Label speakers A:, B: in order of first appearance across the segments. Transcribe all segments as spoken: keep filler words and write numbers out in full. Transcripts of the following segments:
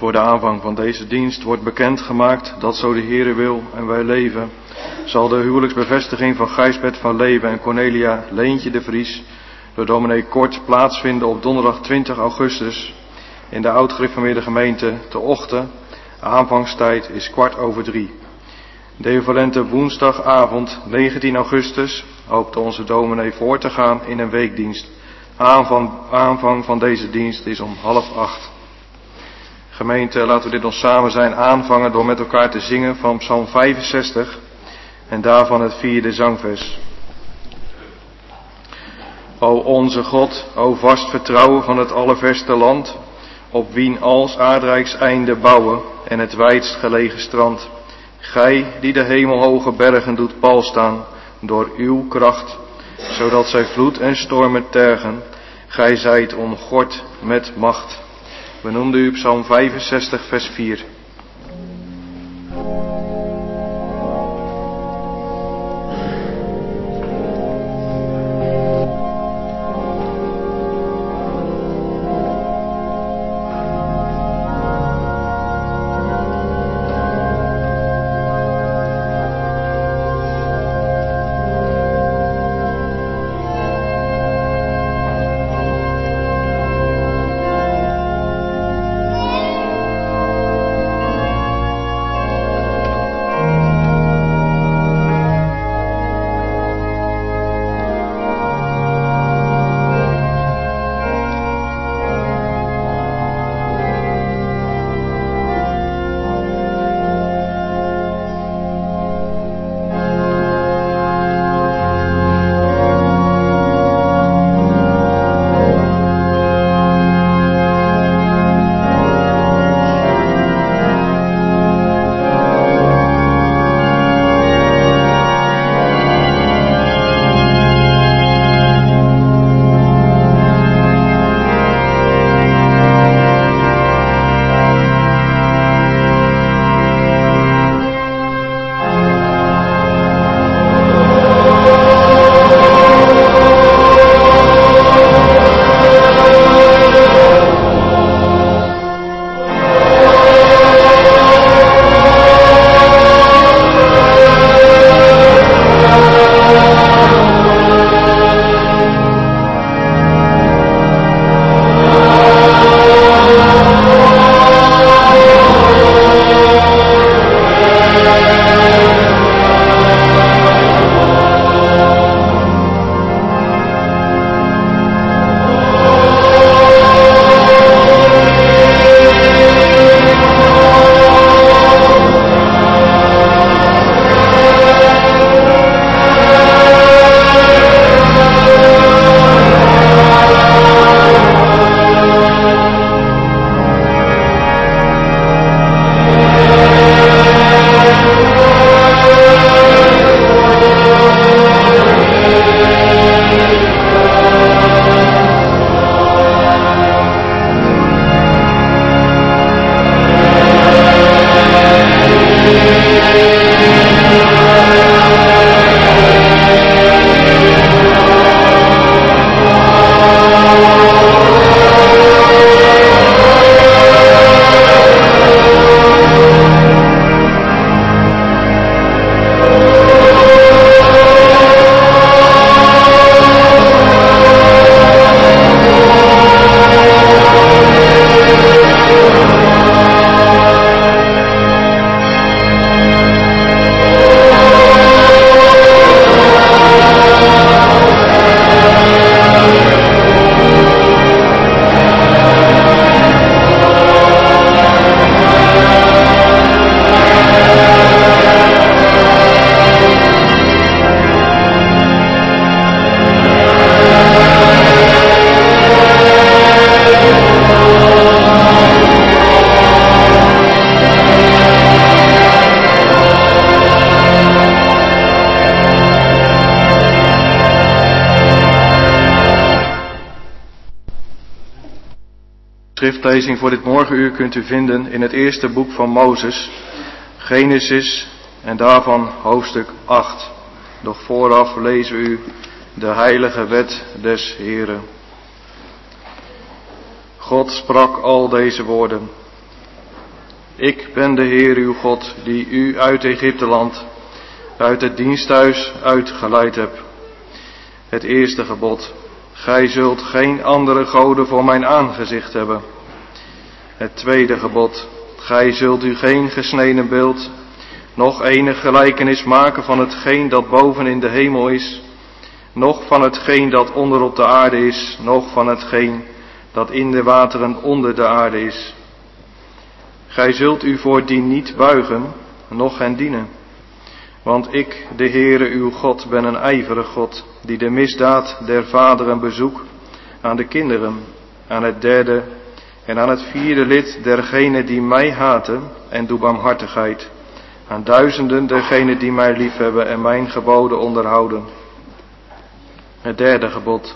A: Voor de aanvang van deze dienst wordt bekendgemaakt dat zo de Heere wil en wij leven, zal de huwelijksbevestiging van Gijsbert van Leeuwen en Cornelia Leentje de Vries door dominee Kort plaatsvinden op donderdag twintig augustus in de oud-gereformeerde gemeente te Ochten. Aanvangstijd is kwart over drie. De equivalente woensdagavond negentien augustus hoopt onze dominee voor te gaan in een weekdienst. Aanvang, aanvang van deze dienst is om half acht. Gemeente, laten we dit nog samen zijn aanvangen door met elkaar te zingen van Psalm vijfenzestig en daarvan het vierde zangvers. O onze God, o vast vertrouwen van het allerverste land, op wien als aardrijks einde bouwen en het wijdst gelegen strand. Gij die de hemelhoge bergen doet pal staan door uw kracht, zodat zij vloed en stormen tergen. Gij zijt omgord met macht. We noemden u Psalm vijfenzestig vers vier. Schriftlezing voor dit morgenuur kunt u vinden in het eerste boek van Mozes, Genesis, en daarvan hoofdstuk acht. Doch vooraf lezen we u de heilige wet des Heeren. God sprak al deze woorden. Ik ben de Heer uw God, die u uit Egypteland, uit het diensthuis uitgeleid heb. Het eerste gebod. Gij zult geen andere goden voor mijn aangezicht hebben. Het tweede gebod. Gij zult u geen gesneden beeld, noch enig gelijkenis maken van hetgeen dat boven in de hemel is, noch van hetgeen dat onder op de aarde is, noch van hetgeen dat in de wateren onder de aarde is. Gij zult u voor die niet buigen, noch hen dienen. Want ik, de Heere uw God, ben een ijverig God, die de misdaad der vaderen bezoek aan de kinderen, aan het derde en aan het vierde lid dergenen die mij haten, en doe barmhartigheid aan duizenden dergenen die mij liefhebben en mijn geboden onderhouden. Het derde gebod.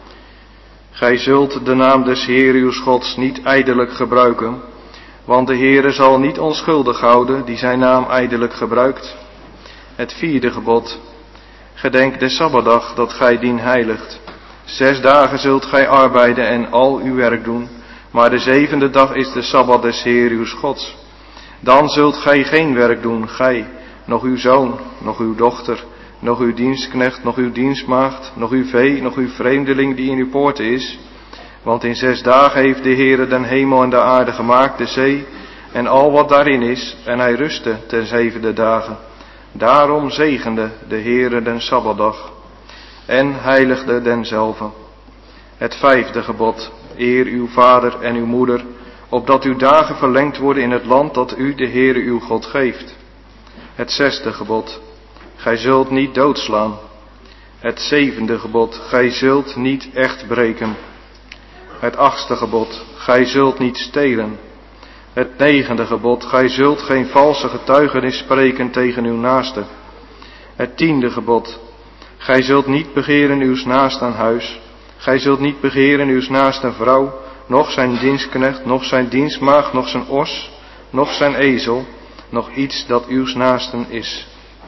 A: Gij zult de naam des Heer uws Gods niet ijdelijk gebruiken, want de Heere zal niet onschuldig houden die zijn naam ijdelijk gebruikt. Het vierde gebod. Gedenk de Sabbatdag dat gij dien heiligt. Zes dagen zult gij arbeiden en al uw werk doen, maar de zevende dag is de Sabbat des Heer uws Gods. Dan zult gij geen werk doen, gij, nog uw zoon, nog uw dochter, nog uw dienstknecht, nog uw dienstmaagd, nog uw vee, nog uw vreemdeling die in uw poorten is. Want in zes dagen heeft de Heere den hemel en de aarde gemaakt, de zee en al wat daarin is, en hij rustte ten zevende dagen. Daarom zegende de Heere den Sabbatdag en heiligde denzelve. Het vijfde gebod. Eer uw vader en uw moeder, opdat uw dagen verlengd worden in het land dat u de Heere uw God geeft. Het zesde gebod. Gij zult niet doodslaan. Het zevende gebod. Gij zult niet echt breken. Het achtste gebod. Gij zult niet stelen. Het negende gebod. Gij zult geen valse getuigenis spreken tegen uw naaste. Het tiende gebod. Gij zult niet begeren uws naasten huis. Gij zult niet begeren uws naasten vrouw, noch zijn dienstknecht, noch zijn dienstmaagd, noch zijn os, noch zijn ezel, noch iets dat uws naasten is.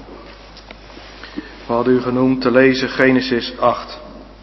A: We hadden u genoemd te lezen Genesis acht.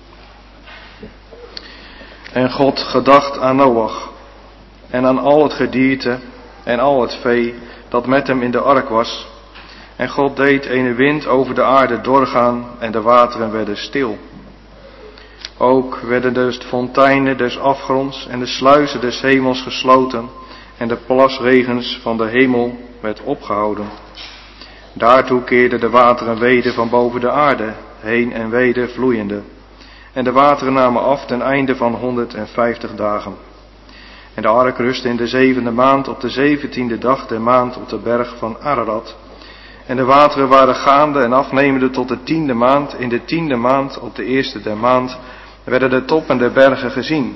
A: En God gedacht aan Noach en aan al het gedierte en al het vee dat met hem in de ark was. En God deed een wind over de aarde doorgaan en de wateren werden stil. Ook werden de fonteinen des afgronds en de sluizen des hemels gesloten en de plasregens van de hemel werd opgehouden. Daartoe keerden de wateren weder van boven de aarde, heen en weder vloeiende. En de wateren namen af ten einde van honderdvijftig dagen. En de ark rustte in de zevende maand op de zeventiende dag der maand op de berg van Ararat. En de wateren waren gaande en afnemende tot de tiende maand. In de tiende maand op de eerste der maand werden de toppen der bergen gezien.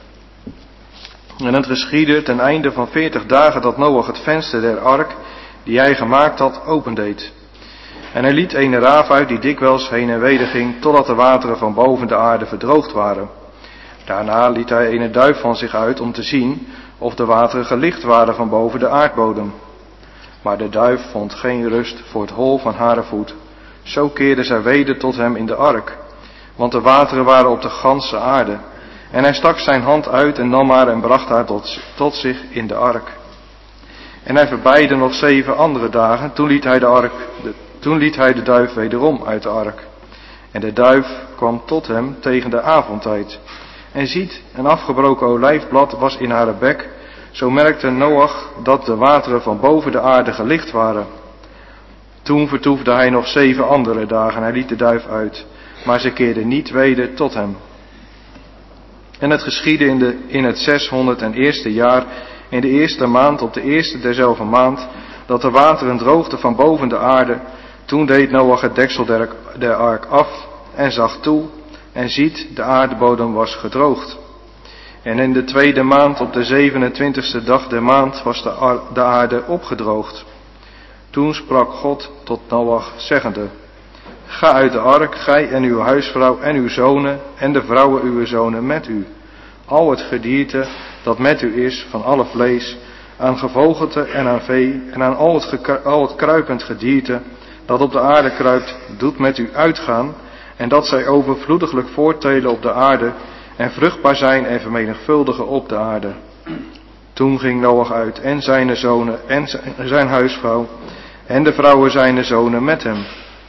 A: En het geschiedde ten einde van veertig dagen dat Noach het venster der ark, die hij gemaakt had, opendeed. En hij liet een raaf uit die dikwijls heen en weder ging, totdat de wateren van boven de aarde verdroogd waren. Daarna liet hij een duif van zich uit om te zien of de wateren gelicht waren van boven de aardbodem. Maar de duif vond geen rust voor het hol van haar voet. Zo keerde zij weder tot hem in de ark, want de wateren waren op de ganse aarde. En hij stak zijn hand uit en nam haar en bracht haar tot, tot zich in de ark. En hij verbeidde nog zeven andere dagen, toen liet hij de ark, de, toen liet hij de duif wederom uit de ark. En de duif kwam tot hem tegen de avondtijd. En ziet, een afgebroken olijfblad was in haar bek. Zo merkte Noach dat de wateren van boven de aarde gelicht waren. Toen vertoefde hij nog zeven andere dagen en hij liet de duif uit. Maar ze keerde niet weder tot hem. En het geschiedde in, de, in het zeshonderd en eerste jaar, in de eerste maand, op de eerste derzelfde maand, dat de wateren droogden van boven de aarde. Toen deed Noach het deksel der, der ark af en zag toe, en ziet, de aardbodem was gedroogd. En in de tweede maand, op de zevenentwintigste dag der maand, was de, ar, de aarde opgedroogd. Toen sprak God tot Noach, zeggende: Ga uit de ark, gij en uw huisvrouw en uw zonen en de vrouwen uw zonen met u. Al het gedierte dat met u is, van alle vlees, aan gevogelte en aan vee, en aan al het, gekru- al het kruipend gedierte dat op de aarde kruipt, doet met u uitgaan, en dat zij overvloediglijk voorttelen op de aarde, en vruchtbaar zijn en vermenigvuldigen op de aarde. Toen ging Noach uit en zijn zonen en zijn huisvrouw en de vrouwen zijn zonen met hem.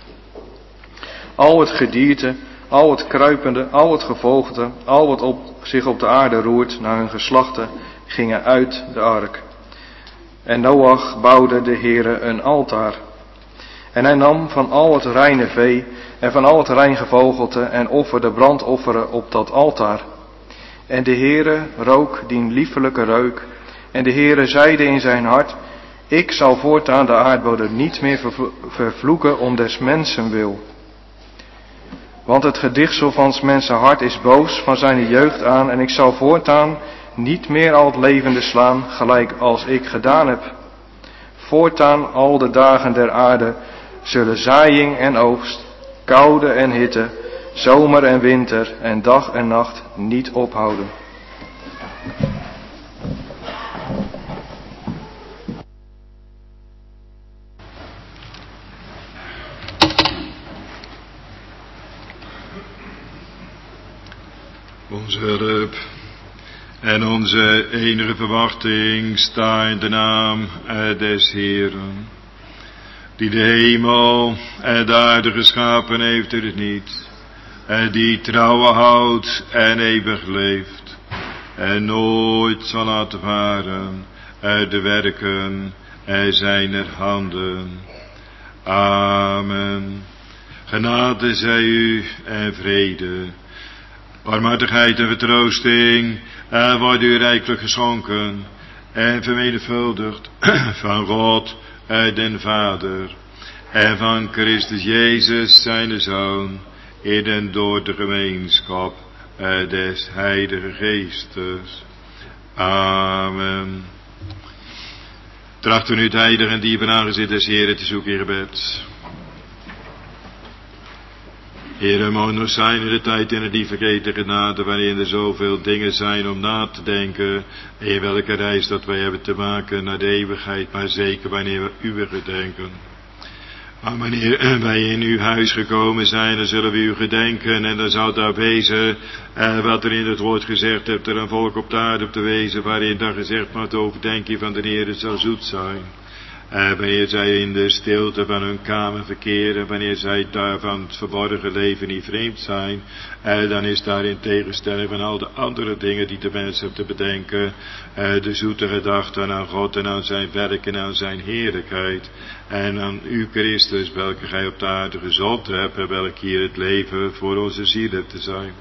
A: Al het gedierte, al het kruipende, al het gevogelte, al wat op, zich op de aarde roert naar hun geslachten, gingen uit de ark. En Noach bouwde de Heere een altaar. En hij nam van al het reine vee en van al het rein gevogelte en offerde brandofferen op dat altaar. En de Heere rook dien liefelijke reuk. En de Heere zeide in zijn hart: ik zal voortaan de aardbodem niet meer vervloeken om des mensen wil. Want het gedichtsel van 's mensen hart is boos van zijn jeugd aan, en ik zal voortaan niet meer al het levende slaan, gelijk als ik gedaan heb. Voortaan al de dagen der aarde zullen zaaiing en oogst, koude en hitte, zomer en winter en dag en nacht niet ophouden.
B: Onze hulp en onze enige verwachting sta in de naam des Heeren, die de hemel en de aarde geschapen heeft in het niet, en die trouwen houdt en eeuwig leeft, en nooit zal laten varen uit de werken zijner handen. Amen. Genade zij u en vrede, barmhartigheid en vertroosting en wordt u rijkelijk geschonken en vermenigvuldigd van God den Vader en van Christus Jezus zijn Zoon, in en door de gemeenschap des Heilige Geestes. Amen. Trachten u het heilige en diepe aangezicht des Heeren te zoeken in gebed. Heere, mogen nog zijn in de tijd in die vergeten genade, waarin er zoveel dingen zijn om na te denken, in welke reis dat wij hebben te maken naar de eeuwigheid, maar zeker wanneer we u gedenken. Maar wanneer wij in uw huis gekomen zijn, dan zullen we u gedenken, en dan zou daar wezen, eh, wat er in het woord gezegd hebt, er een volk op de aarde op te wezen, waarin dan gezegd wordt, de overdenking van de Heere zal zoet zijn. Uh, wanneer zij in de stilte van hun kamer verkeren, wanneer zij daar van het verborgen leven niet vreemd zijn, uh, dan is daar in tegenstelling van al de andere dingen die de mens heeft te bedenken, uh, de zoete gedachte aan God en aan zijn werk en aan zijn heerlijkheid. En aan u Christus, welke gij op de aarde gezond hebt, en welk hier het leven voor onze zielen te zijn.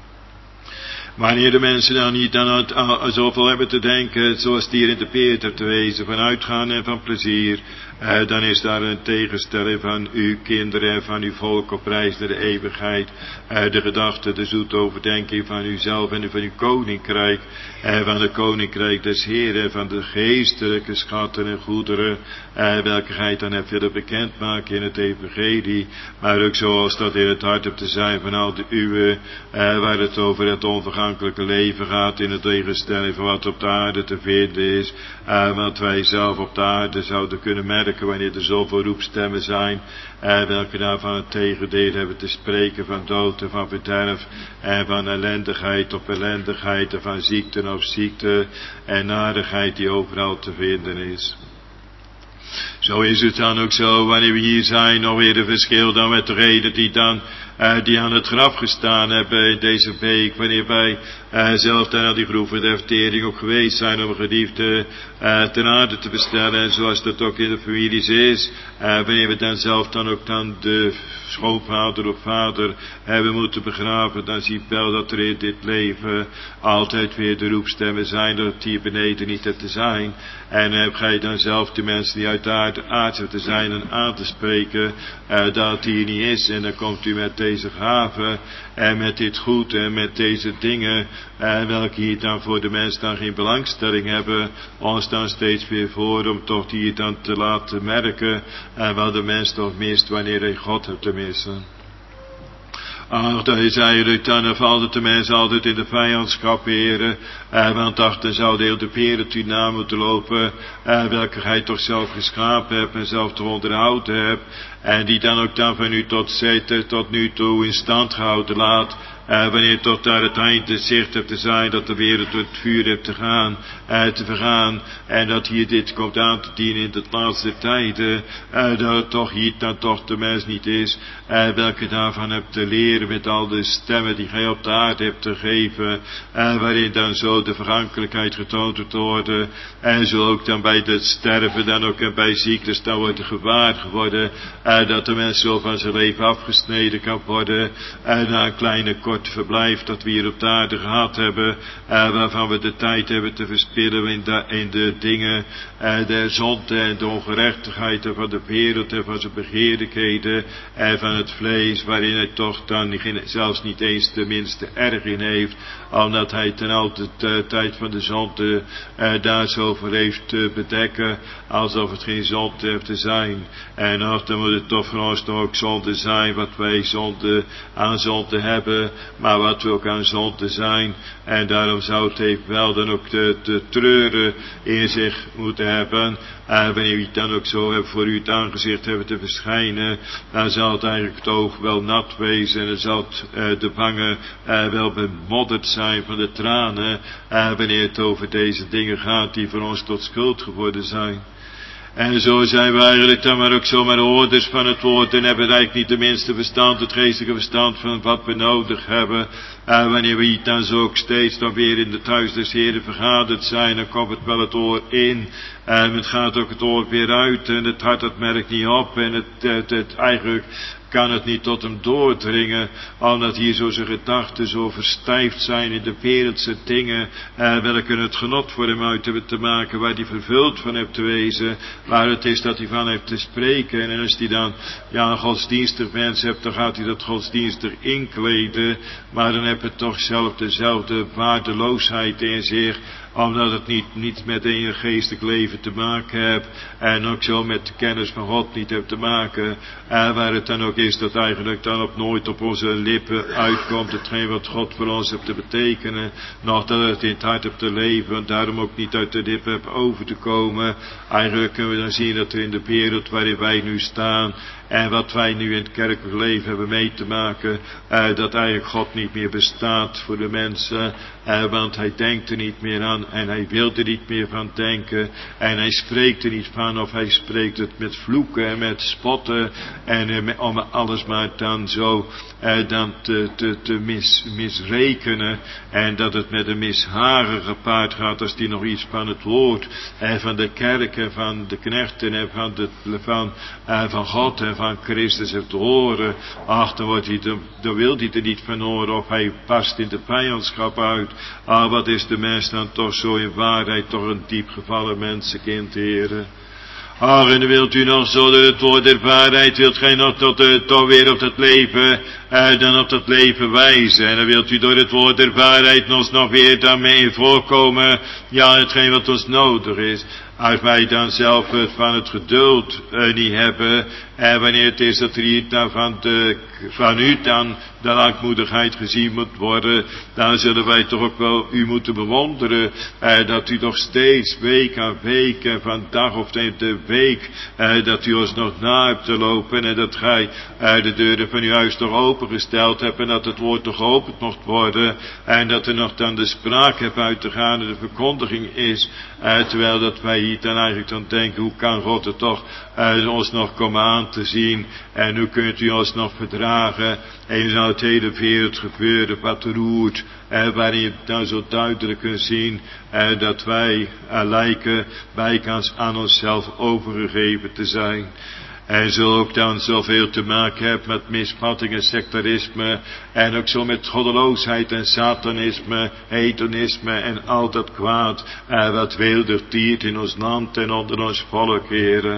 B: Wanneer de mensen dan niet aan het, aan, zoveel hebben te denken, zoals die hier in de peert hebt te wezen, van uitgaan en van plezier, eh, dan is daar een tegenstelling van uw kinderen en van uw volk op reis naar de eeuwigheid, eh, de gedachte, de zoete overdenking van uzelf en van uw koninkrijk, eh, van het koninkrijk des Heeren, van de geestelijke schatten en goederen, eh, welke gij dan hebt willen bekendmaken in het evangelie, maar ook zoals dat in het hart hebt te zijn van al de uwe, eh, waar het over het onvergankelijke leven gaat, in het tegenstelling van wat op de aarde te vinden is, uh, wat wij zelf op de aarde zouden kunnen merken wanneer er zoveel roepstemmen zijn, uh, welke daarvan het tegendeel hebben te spreken van dood en van verderf en van ellendigheid op ellendigheid en van ziekte op ziekte en narigheid die overal te vinden is. Zo is het dan ook zo, wanneer we hier zijn, nog weer een verschil dan met de reden die dan, uh, die aan het graf gestaan hebben in deze week, wanneer wij uh, zelf dan aan die groeven de vertering ook geweest zijn om een geliefde uh, ten aarde te bestellen, en zoals dat ook in de families is, uh, wanneer we dan zelf dan ook dan de schoonvader of vader hebben moeten begraven, dan zie je wel dat er in dit leven altijd weer de roepstemmen zijn, dat het hier beneden niet te zijn. En heb gij dan zelf de mensen die uit de aarde aardse te zijn en aan te spreken, uh, dat het hier niet is. En dan komt u met deze gaven en met dit goed en met deze dingen, uh, welke hier dan voor de mens dan geen belangstelling hebben, ons dan steeds weer voor om toch hier dan te laten merken, uh, wat de mens toch mist wanneer hij God hebt te missen. Ach, dat is eigenlijk dan valt het de mens altijd in de vijandschap, heren, eh, want achter zou de hele wereld uw naam moeten lopen, eh, welke gij toch zelf geschapen hebt en zelf toch onderhouden hebt, en die dan ook dan van u tot zeten, tot nu toe in stand gehouden laat, Uh, wanneer tot daar het eind het zicht hebt te zijn, dat de wereld door het vuur hebt te gaan, uh, te vergaan, en dat hier dit komt aan te dienen in de laatste tijden, uh, dat het toch hier dan toch de mens niet is, uh, welke daarvan hebt te leren met al de stemmen die gij op de aarde hebt te geven, uh, waarin dan zo de vergankelijkheid getoond wordt worden, en zo ook dan bij het sterven, dan ook en bij ziektes, dan wordt er gewaar geworden, uh, dat de mens zo van zijn leven afgesneden kan worden, en na een kleine kort verblijf dat we hier op de aarde gehad hebben, uh, waarvan we de tijd hebben te verspillen in de, in de dingen, uh, der zonde en de ongerechtigheid en van de wereld en van zijn begeerlijkheden en van het vlees, waarin hij toch dan zelfs niet eens de minste erg in heeft, omdat hij ten altijd uh, tijd van de zonde uh, daar zo voor heeft te bedekken, alsof het geen zonde heeft te zijn. En of dan moet het toch voor ons toch ook zonde zijn, wat wij zonde aan zonde hebben, maar wat we ook aan zonde zijn. En daarom zou het evenwel dan ook de, de treuren in zich moeten hebben. En wanneer u het dan ook zo hebt voor u het aangezicht hebben te verschijnen, dan zal het eigenlijk het oog wel nat wezen en dan zal het, uh, de wangen uh, wel bemodderd zijn van de tranen, uh, wanneer het over deze dingen gaat die voor ons tot schuld geworden zijn. En zo zijn we eigenlijk dan maar ook zomaar hoorders van het woord en hebben eigenlijk niet de minste verstand, het geestelijke verstand van wat we nodig hebben. En wanneer we dan zo ook steeds dan weer in het huis des Heren vergaderd zijn, dan komt het wel het oor in. En het gaat ook het oor weer uit en het hart dat merkt niet op en het, het, het eigenlijk kan het niet tot hem doordringen, omdat hier zo zijn gedachten zo verstijfd zijn in de wereldse dingen, eh, welke het genot voor hem uit hebben te maken, waar hij vervuld van heeft te wezen, waar het is dat hij van heeft te spreken. En als hij dan ja, een godsdienstig mens hebt, dan gaat hij dat godsdienstig inkleden, maar dan heb je toch zelf dezelfde waardeloosheid in zich, omdat het niet, niet met een geestelijk leven te maken heeft en ook zo met de kennis van God niet heeft te maken, en waar het dan ook is dat eigenlijk dan op nooit op onze lippen uitkomt hetgeen wat God voor ons heeft te betekenen, nog dat het in het hart heeft te leven en daarom ook niet uit de lippen heeft over te komen. Eigenlijk kunnen we dan zien dat er in de wereld waarin wij nu staan en wat wij nu in het kerkelijk leven hebben mee te maken, uh, dat eigenlijk God niet meer bestaat voor de mensen, uh, want hij denkt er niet meer aan en hij wil er niet meer van denken en hij spreekt er niet van, of hij spreekt het met vloeken en met spotten en uh, met, om alles maar dan zo uh, dan te, te, te mis, misrekenen en dat het met een mishagen gepaard gaat als die nog iets van het woord en van de kerk en van de knechten en van, de, van, uh, van God en van Christus heeft te horen. Ach, dan, wordt hij te, dan wil hij er niet van horen of hij past in de vijandschap uit. Ah, wat is de mens dan toch zo in waarheid toch een diep gevallen mensenkind, Heere. Ach, en dan wilt u nog zo door het woord der waarheid, wilt gij nog tot, uh, toch weer op dat leven, uh, dan op dat leven wijzen. En dan wilt u door het woord der waarheid ons nog weer daarmee voorkomen, ja, hetgeen wat ons nodig is. Als wij dan zelf het van het geduld uh, niet hebben, en wanneer het is dat er hier dan van, de, van u dan de langmoedigheid gezien moet worden, dan zullen wij toch ook wel u moeten bewonderen, uh, dat u nog steeds week aan week en van dag of de week, uh, dat u ons nog na hebt te lopen en dat gij uh, de deuren van uw huis toch opengesteld hebt en dat het woord toch geopend mocht worden en dat er nog dan de spraak hebt uit te gaan en de verkondiging is, uh, terwijl dat wij hier dan eigenlijk dan denken, hoe kan God het toch uh, ons nog komen aan te zien en hoe kunt u ons nog verdragen en je zou het hele wereld gebeuren wat roert, uh, waarin je dan zo duidelijk kunt zien uh, dat wij uh, lijken bijkans aan onszelf overgegeven te zijn. En zo ook dan zoveel te maken hebt met misvatting en sectarisme. En ook zo met goddeloosheid en satanisme, hedonisme en al dat kwaad. En wat wilder tiert in ons land en onder ons volk, Heere.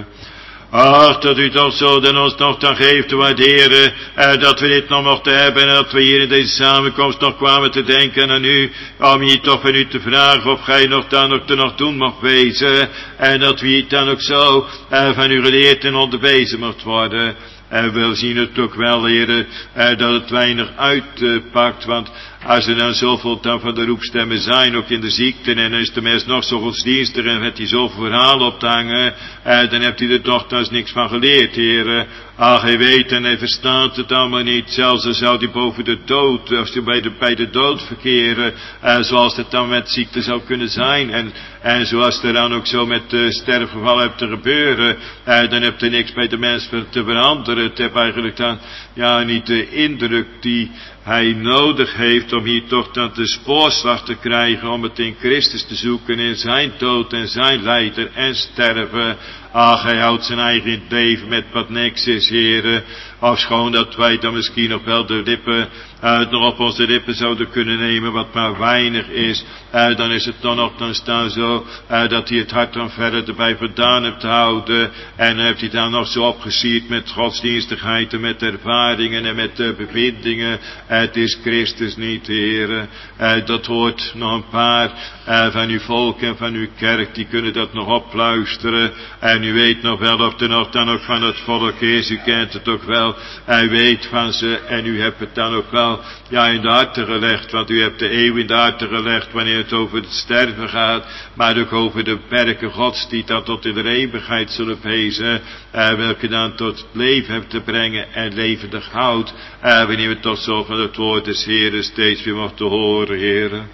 B: Ach, dat u toch zo dan ons nog dan geeft te waarderen, eh, dat we dit nog mochten hebben en dat we hier in deze samenkomst nog kwamen te denken aan u, om hier toch van u te vragen of gij nog dan ook te nog doen mocht wezen, en dat we hier dan ook zo eh, van u geleerd en onderwezen mocht worden. En we zien het ook wel, heren, eh, dat het weinig uitpakt, want als er dan zoveel dan van de roepstemmen zijn, ook in de ziekten, en dan is de mens nog zo godsdienstig en heeft hij zoveel verhalen op te hangen, eh, dan heeft hij er toch nog niks van geleerd, Heer. Ach, hij weet en hij verstaat het allemaal niet, zelfs dan zou hij boven de dood, als hij bij de, bij de dood verkeren, eh, zoals het dan met ziekte zou kunnen zijn, en, en zoals er dan ook zo met uh, sterfgeval hebt te gebeuren, eh, dan heb je niks bij de mens te veranderen. Het heeft eigenlijk dan, ja, niet de indruk die hij nodig heeft om hier toch dan de spoorslag te krijgen, om het in Christus te zoeken, in zijn dood en zijn lijden en sterven. Ach, hij houdt zijn eigen in het leven met wat niks is, Heere. Ofschoon dat wij dan misschien nog wel de lippen, uh, nog op onze lippen zouden kunnen nemen, wat maar weinig is. Uh, dan is het dan nog dan staan zo, uh, dat hij het hart dan verder erbij vandaan hebt te houden. En heeft hij dan nog zo opgesierd met godsdienstigheid en met ervaringen en met uh, bevindingen. Uh, het is Christus niet, Heere. Uh, dat hoort nog een paar uh, van uw volk en van uw kerk, die kunnen dat nog opluisteren. En u weet nog wel of er nog dan ook van het volk is, u kent het ook wel. Hij weet van ze en u hebt het dan ook wel, ja, in de harten gelegd, want u hebt de eeuw in de harten gelegd wanneer het over het sterven gaat, maar ook over de werken Gods die dan tot in de eeuwigheid zullen wezen, uh, welke dan tot het leven hebben te brengen en levendig houdt, uh, wanneer we tot zo van het woord des Heeren steeds weer mochten horen, Heeren.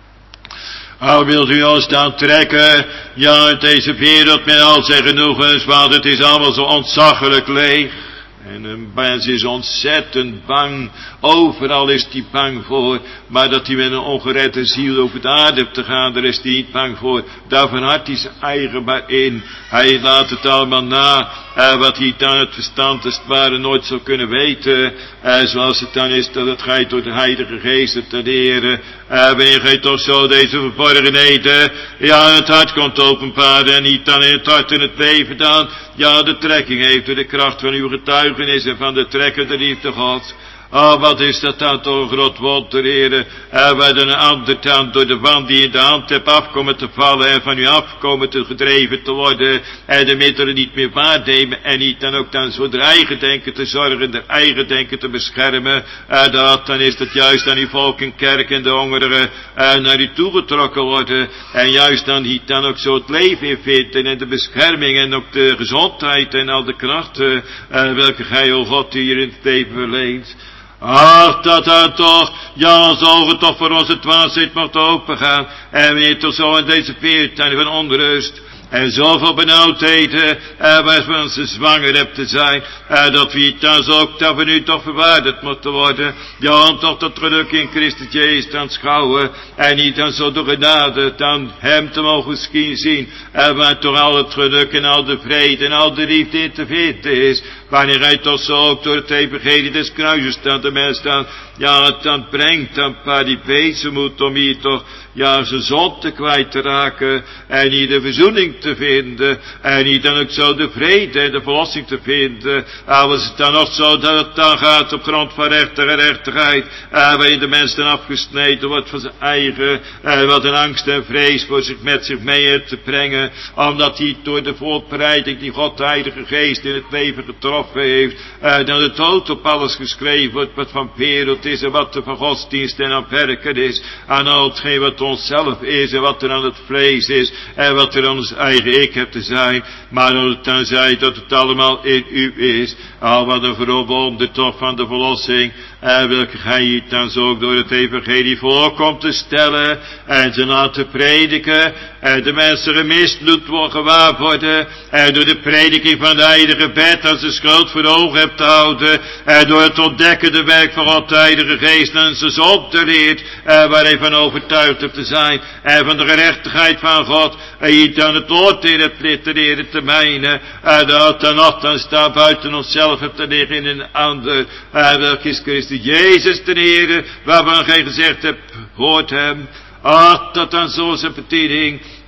B: Al wilt u ons dan trekken, ja, in deze wereld met al zijn genoegens, want het is allemaal zo ontzaglijk leeg. En een mens is ontzettend bang, overal is hij bang voor, maar dat hij met een ongeredde ziel over de aarde hebt te gaan, daar is hij niet bang voor. Daarvan had hij zijn eigen maar in. Hij laat het allemaal na, uh, wat hij dan het verstand als het ware nooit zou kunnen weten, uh, zoals het dan is dat het gij door de Heilige Geest te leren, uh, wanneer gij toch zo deze verborgenheden, ja, het hart komt openbaren en niet dan in het hart en het leven dan, ja, de trekking heeft door de kracht van uw getuigenis en van de trekkende liefde Gods. Oh, wat is dat dan toch een groot wonder, Heere. En waar een ander dan door de wand die in de hand hebt afkomen te vallen en van u afkomen te gedreven te worden en de middelen niet meer waarnemen en niet dan ook dan voor de eigen denken te zorgen, de eigen denken te beschermen. En dat, dan is dat juist aan uw volk en kerk en de hongeren uh, naar u toegetrokken worden. En juist dan die dan ook zo het leven in vinden en de bescherming en ook de gezondheid en al de krachten uh, welke gij, o God, hier in het leven verleent. Ach, dat dan toch, ja, onze ogen toch voor onze dwaasheid mocht opengaan. En wanneer toch zo in deze veertijden van onrust en zoveel benauwdheden, en waar we onze zwanger hebt te zijn, en dat we dan zo ook dat we nu toch verwaardigd moeten worden, ja, om toch dat geluk in Christus Jezus te aanschouwen, en niet dan zo door genade, dan hem te mogen zien, en waar toch al het geluk en al de vrede en al de liefde in te vinden is, wanneer hij toch zo ook door het evangelie des kruises dan de mens dan, ja, het dan brengt, dan waar die wezen moet om hier toch, ja, zijn zonde kwijt te raken, en hier de verzoening te vinden, en hier dan ook zo de vrede en de verlossing te vinden. En was het dan nog zo dat het dan gaat op grond van recht en gerechtigheid, en waarin de mens dan afgesneden wordt van zijn eigen, en wat een angst en vrees voor zich met zich mee heeft te brengen, omdat hij door de voorbereiding die God de Heilige Geest in het leven getroffen heeft, en dan de dood op alles geschreven wordt wat van wereld is en wat er van godsdienst en aan werken is, aan al hetgeen wat onszelf is en wat er aan het vlees is en wat er aan ons eigen ik hebt te zijn, maar dat het dan zij dat het allemaal in u is. Al wat een verwonder toch van de verlossing, en welke gij hier dan zo ook door het evangelie voorkomt te stellen en ze laten prediken en de mensen gemist doet gewaar worden en door de prediking van de heilige wet als de schuld voor ogen hebt te houden en door het ontdekken de werk van God de Heilige Geest en ze zonde leert en waar hij van overtuigd hebt te zijn en van de gerechtigheid van God en hier dan het oordeel hebt te leren te mijnen en dat dan nog dan staat buiten onszelf hebt te liggen in een ander en welke is Christus Jezus de Heere waarvan gij gezegd hebt hoort hem. Ach, dat dan zo zijn bediening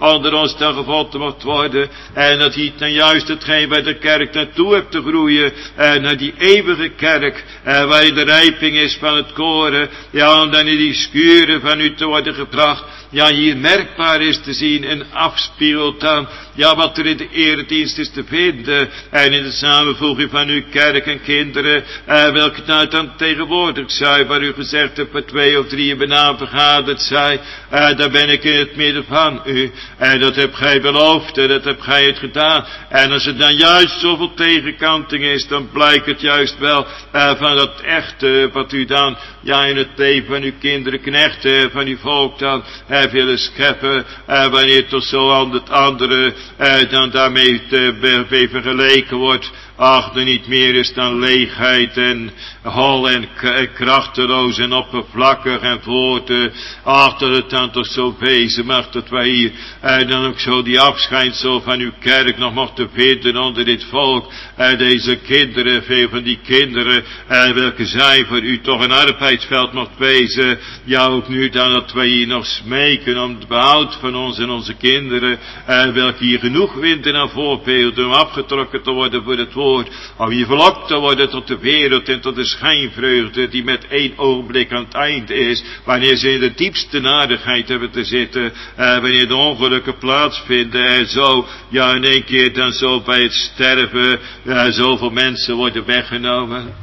B: onder ons dan gevonden mocht worden. En dat hij dan juist hetgeen bij de kerk naartoe hebt te groeien. En naar die eeuwige kerk. En waar de rijping is van het koren. Ja, om dan in die schuren van u te worden gebracht. Ja, hier merkbaar is te zien en afspiegelt dan. Ja, wat er in de eredienst is te vinden. En in de samenvoeging van uw kerk en kinderen. Eh, welke nou dan tegenwoordig zijn. Waar u gezegd hebt, per twee of drie benaam vergaderd zijn. Eh, daar ben ik in het midden van u. En dat hebt gij beloofd. En dat hebt gij het gedaan. En als er dan juist zoveel tegenkanting is. Dan blijkt het juist wel eh, van dat echte. Wat u dan ja in het leven van uw kinderen, knechten. Van uw volk dan eh, willen scheppen. Eh, wanneer toch zo aan het andere. Eh, dan daarmee te, be, vergeleken wordt. Ach, er niet meer is dan leegheid en hol en krachteloos en oppervlakkig en voort. Ach, dat het dan toch zo wezen mag dat wij hier eh, dan ook zo die afschijnsel van uw kerk nog mochten vinden onder dit volk. Eh, deze kinderen, veel van die kinderen, eh, welke zij voor u toch een arbeidsveld mocht wezen. Ja, ook nu dan dat wij hier nog smeken om het behoud van ons en onze kinderen, eh, welke hier genoeg winden en voorbeelden om afgetrokken te worden voor het woord. Om hier verlokt te worden tot de wereld en tot de schijnvreugde die met één ogenblik aan het eind is. Wanneer ze in de diepste nadigheid hebben te zitten. Eh, wanneer de ongelukken plaatsvinden en zo. Ja, in één keer dan zo bij het sterven. Ja, zoveel mensen worden weggenomen.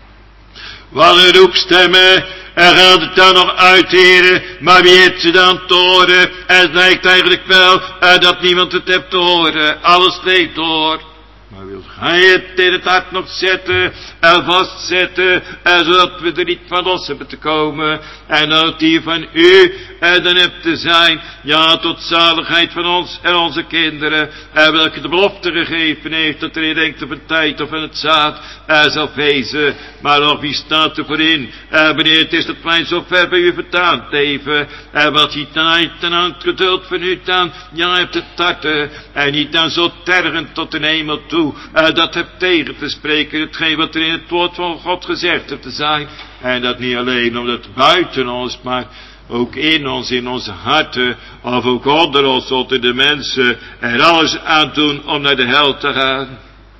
B: Wat een roepstemmen. En gaat het dan nog uit, heren, maar wie heeft ze dan te horen? En het lijkt eigenlijk wel uh, dat niemand het heeft te horen. Alles leeft door. Maar wilt gij het in het hart nog zetten en vastzetten, en zodat we er niet van los hebben te komen, en dat die van u en dan hebt te zijn, ja, tot zaligheid van ons en onze kinderen, en welke de belofte gegeven heeft, dat er in denkt op een tijd of in het zaad, er zal wezen, maar nog wie staat er voor in, en wanneer het is dat wij zo ver bij u vertaand leven, en wat hij ten ten aan het geduld van u dan, ja, hebt het tarten, en niet dan zo tergend tot de hemel toe, Uh, dat hebt tegen te spreken, hetgeen wat er in het woord van God gezegd hebt te zijn. En dat niet alleen omdat buiten ons, maar ook in ons, in onze harten, of ook onder ons, onder de mensen, er alles aan doen om naar de hel te gaan.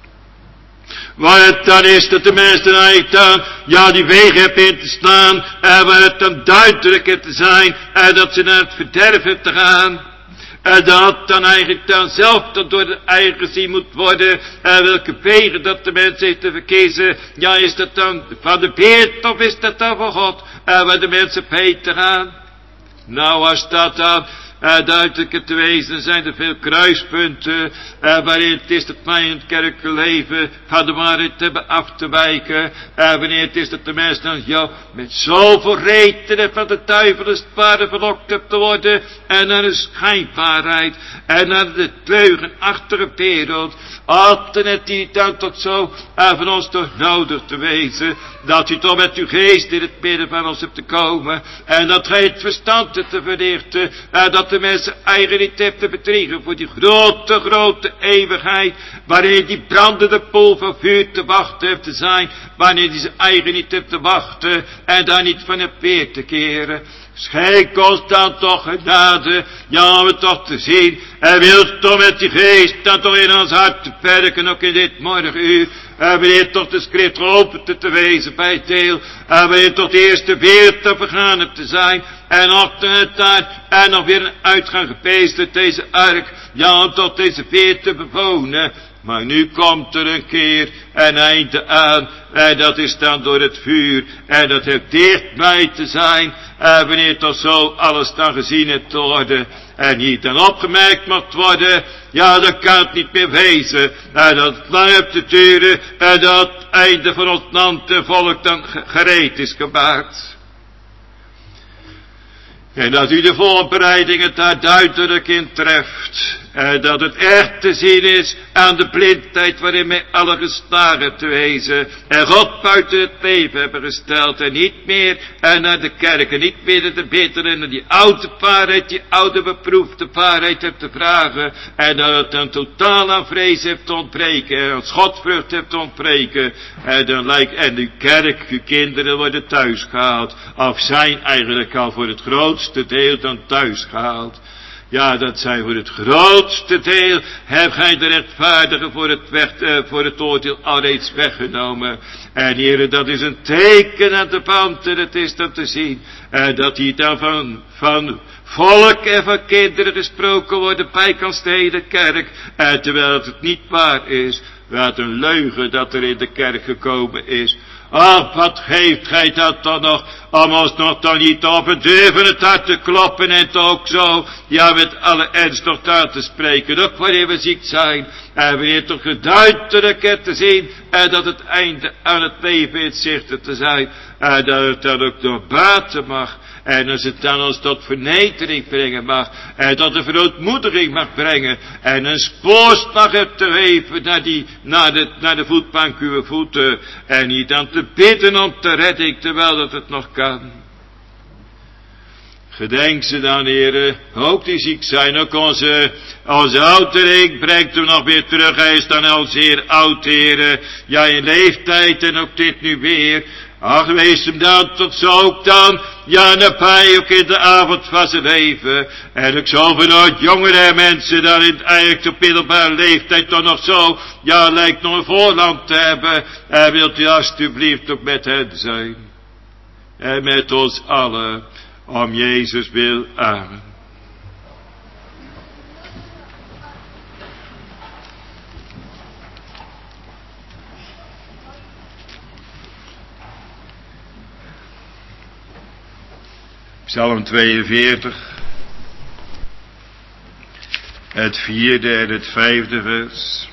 B: Waar het dan is dat de mensen eigenlijk dan, ja, die wegen hebben in te slaan, en waar het dan duidelijk in te zijn, en dat ze naar het verderf hebben te gaan. En dat dan eigenlijk dan zelf dat door de eigen gezien moet worden. En welke wegen dat de mens heeft te verkiezen. Ja, is dat dan van de beert of is dat dan van God? En waar de mensen op heen te gaan. Nou, als dat dan uh, duidelijk te wezen zijn er veel kruispunten. Uh, waarin het is dat wij in het kerkelijk leven van de waarheid hebben af te wijken. Uh, wanneer het is dat de mens dan jou met zoveel redenen van de duivel als het ware verlokt hebt te worden. En naar de schijnbaarheid. En naar de leugenachtige wereld. Altijd het die dan tot zo uh, van ons toch nodig te wezen. Dat u toch met uw geest in het midden van ons hebt te komen. En dat gij het verstand hebt te verlichten. Uh, dat de mensen eigen niet heeft te bedriegen voor die grote, grote eeuwigheid. Waarin die brandende pool van vuur te wachten heeft te zijn. Wanneer die zijn eigen niet heeft te wachten. En daar niet van hebt weer te keren. Schenk ons dan toch genade, ja, we toch te zien, en wilt toch met die geest dan toch in ons hart te werken, ook in dit morgenuur, en wanneer toch de schrift geopend te wezen bij het deel, en wanneer toch de eerste weer te vergaan hebt te zijn, en achter het daar, en nog weer een uitgang gepeest uit deze ark, ja, om tot deze weer te bewonen. Maar nu komt er een keer een einde aan. En dat is dan door het vuur. En dat heeft dichtbij te zijn. En wanneer toch zo alles dan gezien hebt te worden. En niet dan opgemerkt mag worden. Ja, dan kan het niet meer wezen. En dat het lang hebt te duren. En dat het einde van ons land en volk dan gereed is gemaakt. En dat u de voorbereidingen daar duidelijk in treft. En dat het echt te zien is aan de blindheid waarin wij alle geslagen te wezen. En God buiten het leven hebben gesteld. En niet meer en naar de kerk. En niet meer naar de bitter en naar die oude waarheid, die oude beproefde waarheid hebt te vragen. En dat het dan totaal aan vrees heeft te ontbreken. En aan Godvrucht heeft te ontbreken. En dan lijkt, en uw kerk, uw kinderen worden thuis gehaald. Of zijn eigenlijk al voor het grootste deel dan thuis gehaald. Ja, dat zijn voor het grootste deel, heb gij de rechtvaardigen voor het, weg, uh, voor het oordeel alreeds weggenomen. En heren, dat is een teken aan de band, en het is dan te zien, uh, dat hier dan van, van volk en van kinderen gesproken wordt bijkans de hele kerk, uh, terwijl het niet waar is. Wat een leugen dat er in de kerk gekomen is. Ach, wat geeft gij dat dan nog, om ons nog dan niet op het durven het hart te kloppen en toch ook zo, ja, met alle ernst nog daar te spreken, ook wanneer we ziek zijn, en wanneer toch geduidelijk er te zien, en dat het einde aan het leven in zicht te zijn, en dat het dan ook nog baten mag, en als het dan ons tot vernedering brengen mag, en tot een verootmoediging mag brengen, en een spoorst mag het te geven naar, die, naar, de, naar de voetbank uw voeten, en niet dan te bidden om de redding, terwijl dat het nog kan. Gedenk ze dan, heren, ook die ziek zijn, ook onze, onze oudering brengt hem nog weer terug, hij is dan al zeer oud, heren, ja, in leeftijd en ook dit nu weer. Ach, wees hem dan tot zo ook dan, ja, nabij ook in de avond van zijn leven. En ook zo vanuit jongere mensen dan in eigenlijk op middelbare leeftijd toch nog zo, ja, lijkt nog een voorland te hebben. En wilt u alstublieft ook met hen zijn. En met ons allen, om Jezus wil. Amen. Psalm tweeënveertig, het vierde en het vijfde vers.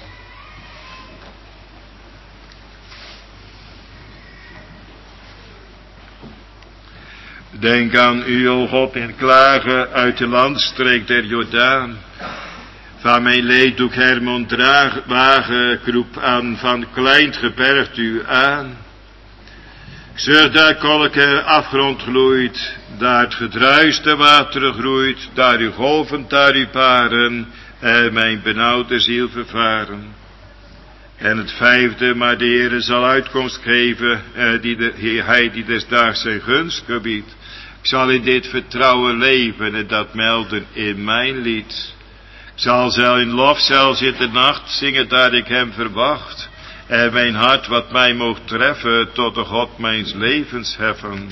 B: Denk aan u, o God, en klagen uit de landstreek der Jordaan. Van mijn leed doek Hermon draag, wagen, roep aan, van kleint gebergt u aan. Zeg daar kolke afgrond gloeit, daar het gedruis de wateren groeit, daar uw golven, daar uw paren, en mijn benauwde ziel vervaren. En het vijfde, maar de Heere zal uitkomst geven, eh, die de, hij die desdaags zijn gunst gebiedt. Ik zal in dit vertrouwen leven en dat melden in mijn lied. Ik zal zelf in lof, zelfs in de nacht zingen, daar ik hem verwacht. En mijn hart wat mij moogt treffen, tot de God mijns levens heffen.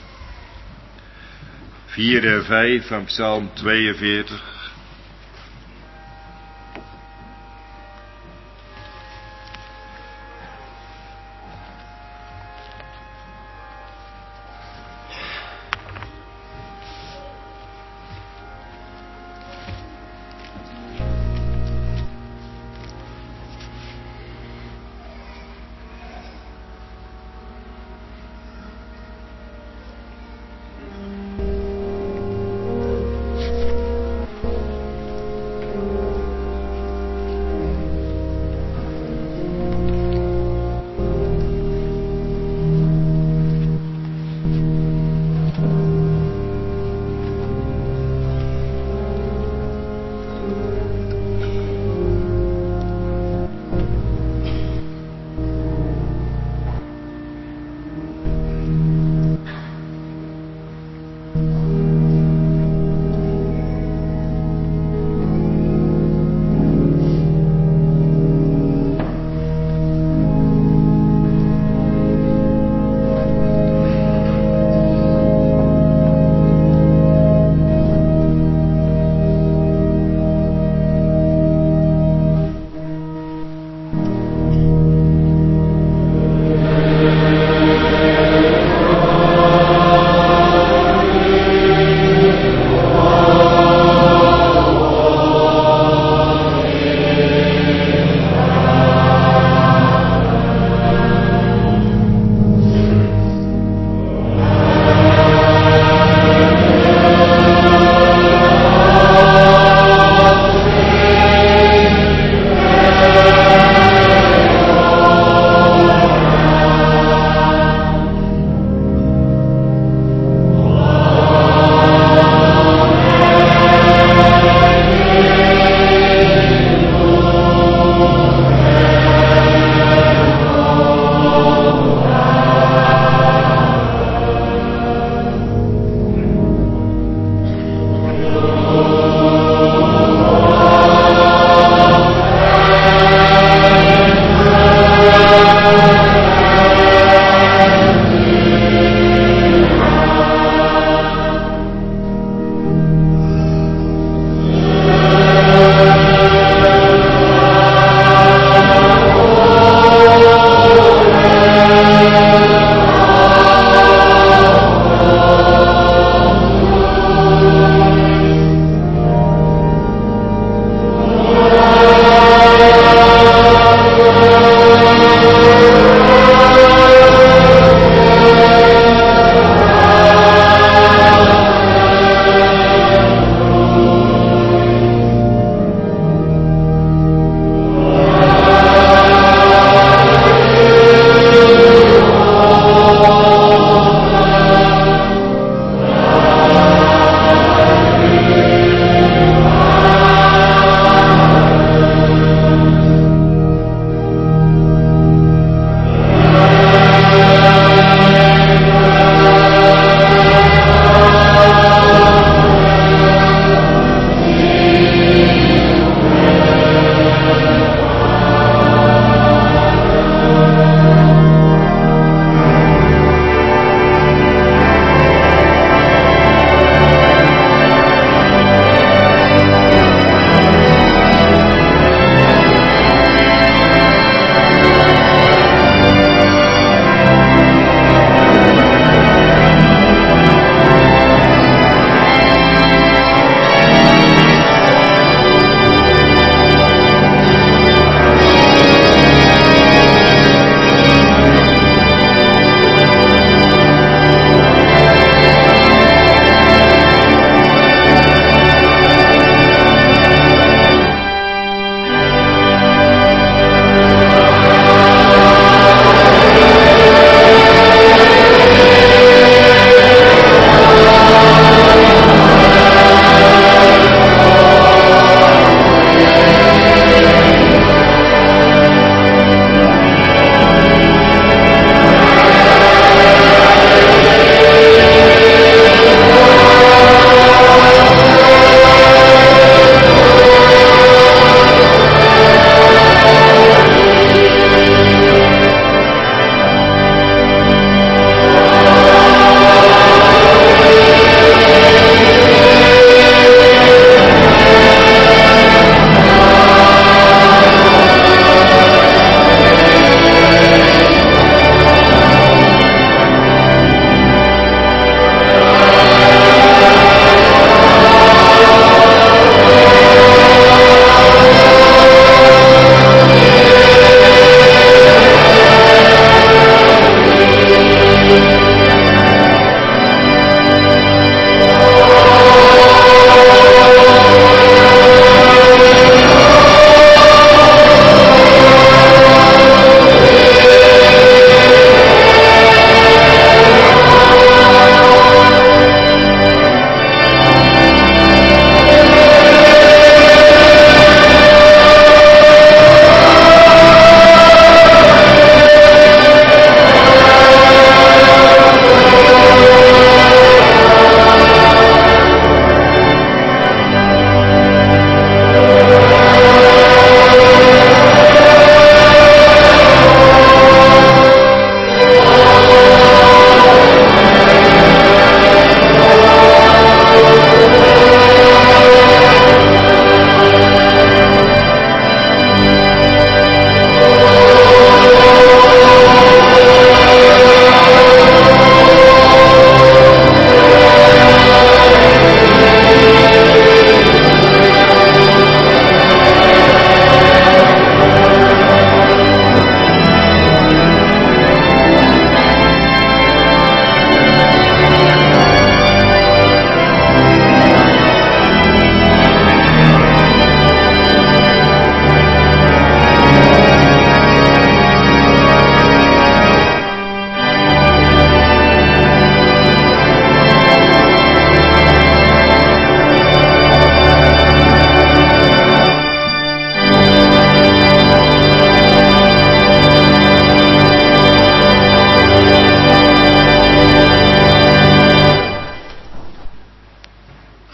B: vier en vijf van Psalm tweeënveertig.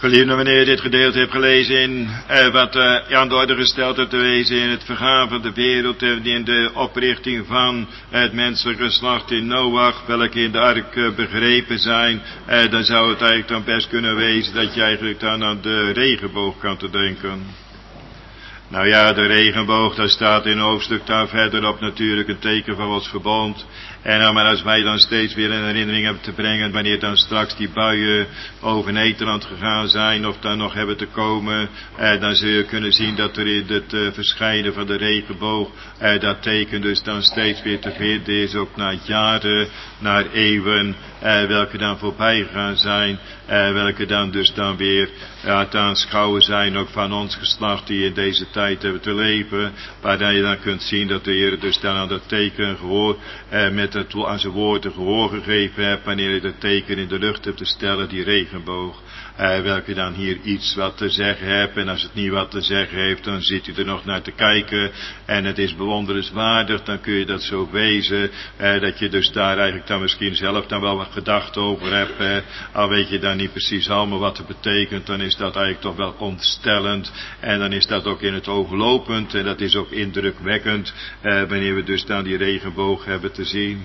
B: Geliefden, wanneer je dit gedeelte hebt gelezen in eh, wat uh, aan de orde gesteld hebt te wezen in het vergaan van de wereld en in de oprichting van het menselijk geslacht in Noach, welke in de ark uh, begrepen zijn, eh, dan zou het eigenlijk dan best kunnen wezen dat je eigenlijk dan aan de regenboog kan te denken. Nou ja, de regenboog, daar staat in een hoofdstuk daar verderop natuurlijk een teken van Gods verbond. En nou, maar als wij dan steeds weer een herinnering hebben te brengen, wanneer dan straks die buien over Nederland gegaan zijn, of dan nog hebben te komen, eh, dan zul je kunnen zien dat er in het uh, verschijnen van de regenboog, eh, dat teken dus dan steeds weer te vinden is, ook na jaren, naar eeuwen, eh, welke dan voorbij gegaan zijn, eh, welke dan dus dan weer ja, te aanschouwen zijn, ook van ons geslacht die in deze tijd hebben te leven, waar je dan kunt zien dat de Heer dus dan aan dat teken gehoor, eh, met het aan zijn woorden gehoor gegeven hebt, wanneer je dat teken in de lucht hebt te stellen, die regenboog, eh, welke dan hier iets wat te zeggen hebt, en als het niet wat te zeggen heeft, dan zit u er nog naar te kijken, en het is bewonderenswaardig, dan kun je dat zo wezen, eh, dat je dus daar eigenlijk dan misschien zelf dan wel wat gedachten over hebt, eh, al weet je dan niet precies allemaal wat het betekent, dan is dat eigenlijk toch wel ontstellend, en dan is dat ook in het oog lopend, en dat is ook indrukwekkend, eh, wanneer we dus dan die regenboog hebben te zien.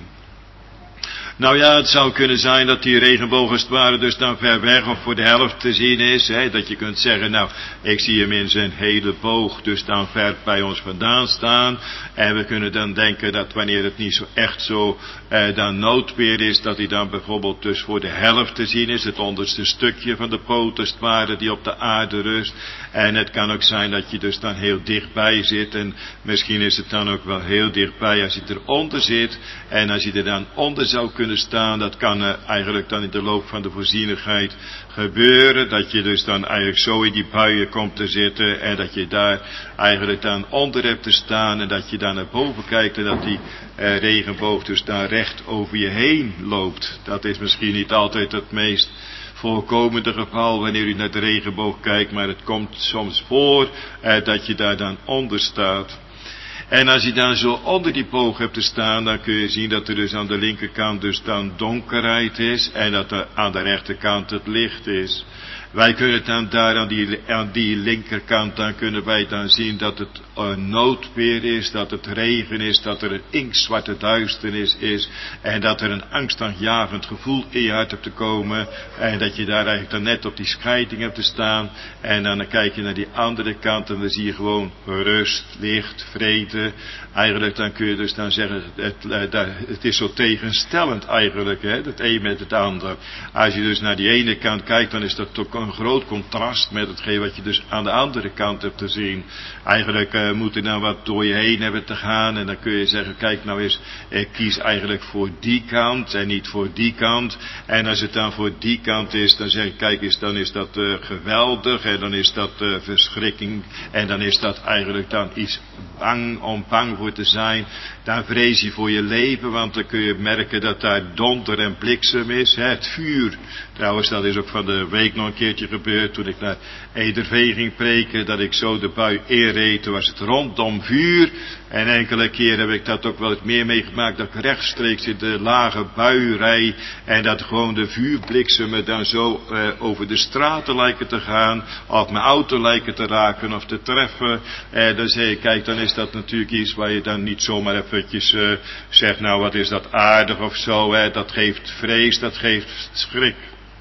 B: Nou ja, het zou kunnen zijn dat die regenboog als het ware dus dan ver weg of voor de helft te zien is. Hè, dat je kunt zeggen, nou, ik zie hem in zijn hele boog dus dan ver bij ons vandaan staan. En we kunnen dan denken dat wanneer het niet zo echt zo eh, dan noodweer is, dat hij dan bijvoorbeeld dus voor de helft te zien is. Het onderste stukje van de poot als het ware die op de aarde rust. En het kan ook zijn dat je dus dan heel dichtbij zit. En misschien is het dan ook wel heel dichtbij als je eronder zit. En als je er dan onder zou kunnen staan, dat kan uh, eigenlijk dan in de loop van de voorzienigheid gebeuren, dat je dus dan eigenlijk zo in die buien komt te zitten en dat je daar eigenlijk dan onder hebt te staan en dat je dan naar boven kijkt en dat die uh, regenboog dus daar recht over je heen loopt. Dat is misschien niet altijd het meest voorkomende geval wanneer u naar de regenboog kijkt, maar het komt soms voor uh, dat je daar dan onder staat. En als je dan zo onder die boog hebt te staan, dan kun je zien dat er dus aan de linkerkant dus dan donkerheid is en dat er aan de rechterkant het licht is. Wij kunnen dan daar aan die, aan die linkerkant, dan kunnen wij dan zien dat het een noodweer is, dat het regen is, dat er een inktzwarte duisternis is en dat er een angstaanjagend gevoel in je hart hebt te komen en dat je daar eigenlijk dan net op die scheiding hebt te staan en dan kijk je naar die andere kant en dan zie je gewoon rust, licht, vrede. Eigenlijk dan kun je dus dan zeggen, het, het, het is zo tegenstellend eigenlijk, hè, het een met het ander. Als je dus naar die ene kant kijkt, dan is dat toch een groot contrast met hetgeen wat je dus aan de andere kant hebt te zien. Eigenlijk uh, moet er dan wat door je heen hebben te gaan en dan kun je zeggen, kijk nou eens, ik kies eigenlijk voor die kant en niet voor die kant. En als het dan voor die kant is, dan zeg ik, kijk eens, dan is dat uh, geweldig en dan is dat uh, verschrikking en dan is dat eigenlijk dan iets bang om bang voor te zijn. Dan vrees je voor je leven, want dan kun je merken dat daar donder en bliksem is. Hè, het vuur. Trouwens, dat is ook van de week nog een keertje gebeurd, toen ik naar Ederveen ging preken, dat ik zo de bui inreed, toen was het rondom vuur. En enkele keer heb ik dat ook wel eens meer meegemaakt, dat ik rechtstreeks in de lage bui rijd en dat gewoon de vuurbliksemen dan zo uh, over de straten lijken te gaan, of mijn auto lijken te raken of te treffen. En dan zeg ik, kijk, dan is dat natuurlijk iets waar je dan niet zomaar eventjes uh, zegt, nou wat is dat aardig of zo, hè? Dat geeft vrees, dat geeft schrik.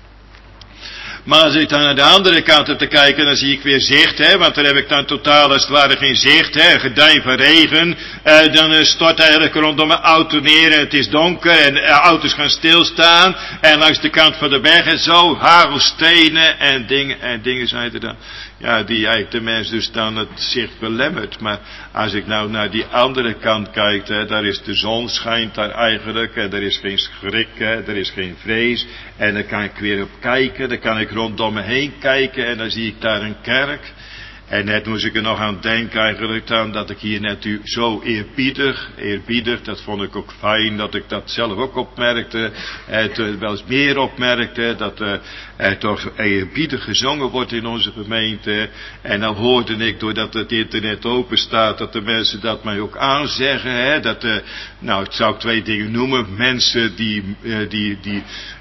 B: Maar als ik dan naar de andere kant heb te kijken, dan zie ik weer zicht, hè, want dan heb ik dan totaal als het ware geen zicht, hè, een gedijn van regen. Uh, dan uh, stort eigenlijk rondom mijn auto neer en het is donker en uh, auto's gaan stilstaan. En langs de kant van de weg en zo, hagelstenen en dingen, en dingen zijn er dan. Ja, die eigenlijk de mens dus dan het zicht belemmert. Maar als ik nou naar die andere kant kijk, hè, daar is de zon schijnt daar eigenlijk, en er is geen schrik, hè, er is geen vrees. En dan kan ik weer op kijken, dan kan ik rondom me heen kijken en dan zie ik daar een kerk. En net moest ik er nog aan denken eigenlijk dan, dat ik hier net u zo eerbiedig, eerbiedig, dat vond ik ook fijn, dat ik dat zelf ook opmerkte, eh, wel eens meer opmerkte, dat eh, er toch eerbiedig gezongen wordt in onze gemeente. En dan hoorde ik, doordat het internet open staat, dat de mensen dat mij ook aanzeggen, hè, dat, eh, nou, ik zou twee dingen noemen, mensen die, eh, die, die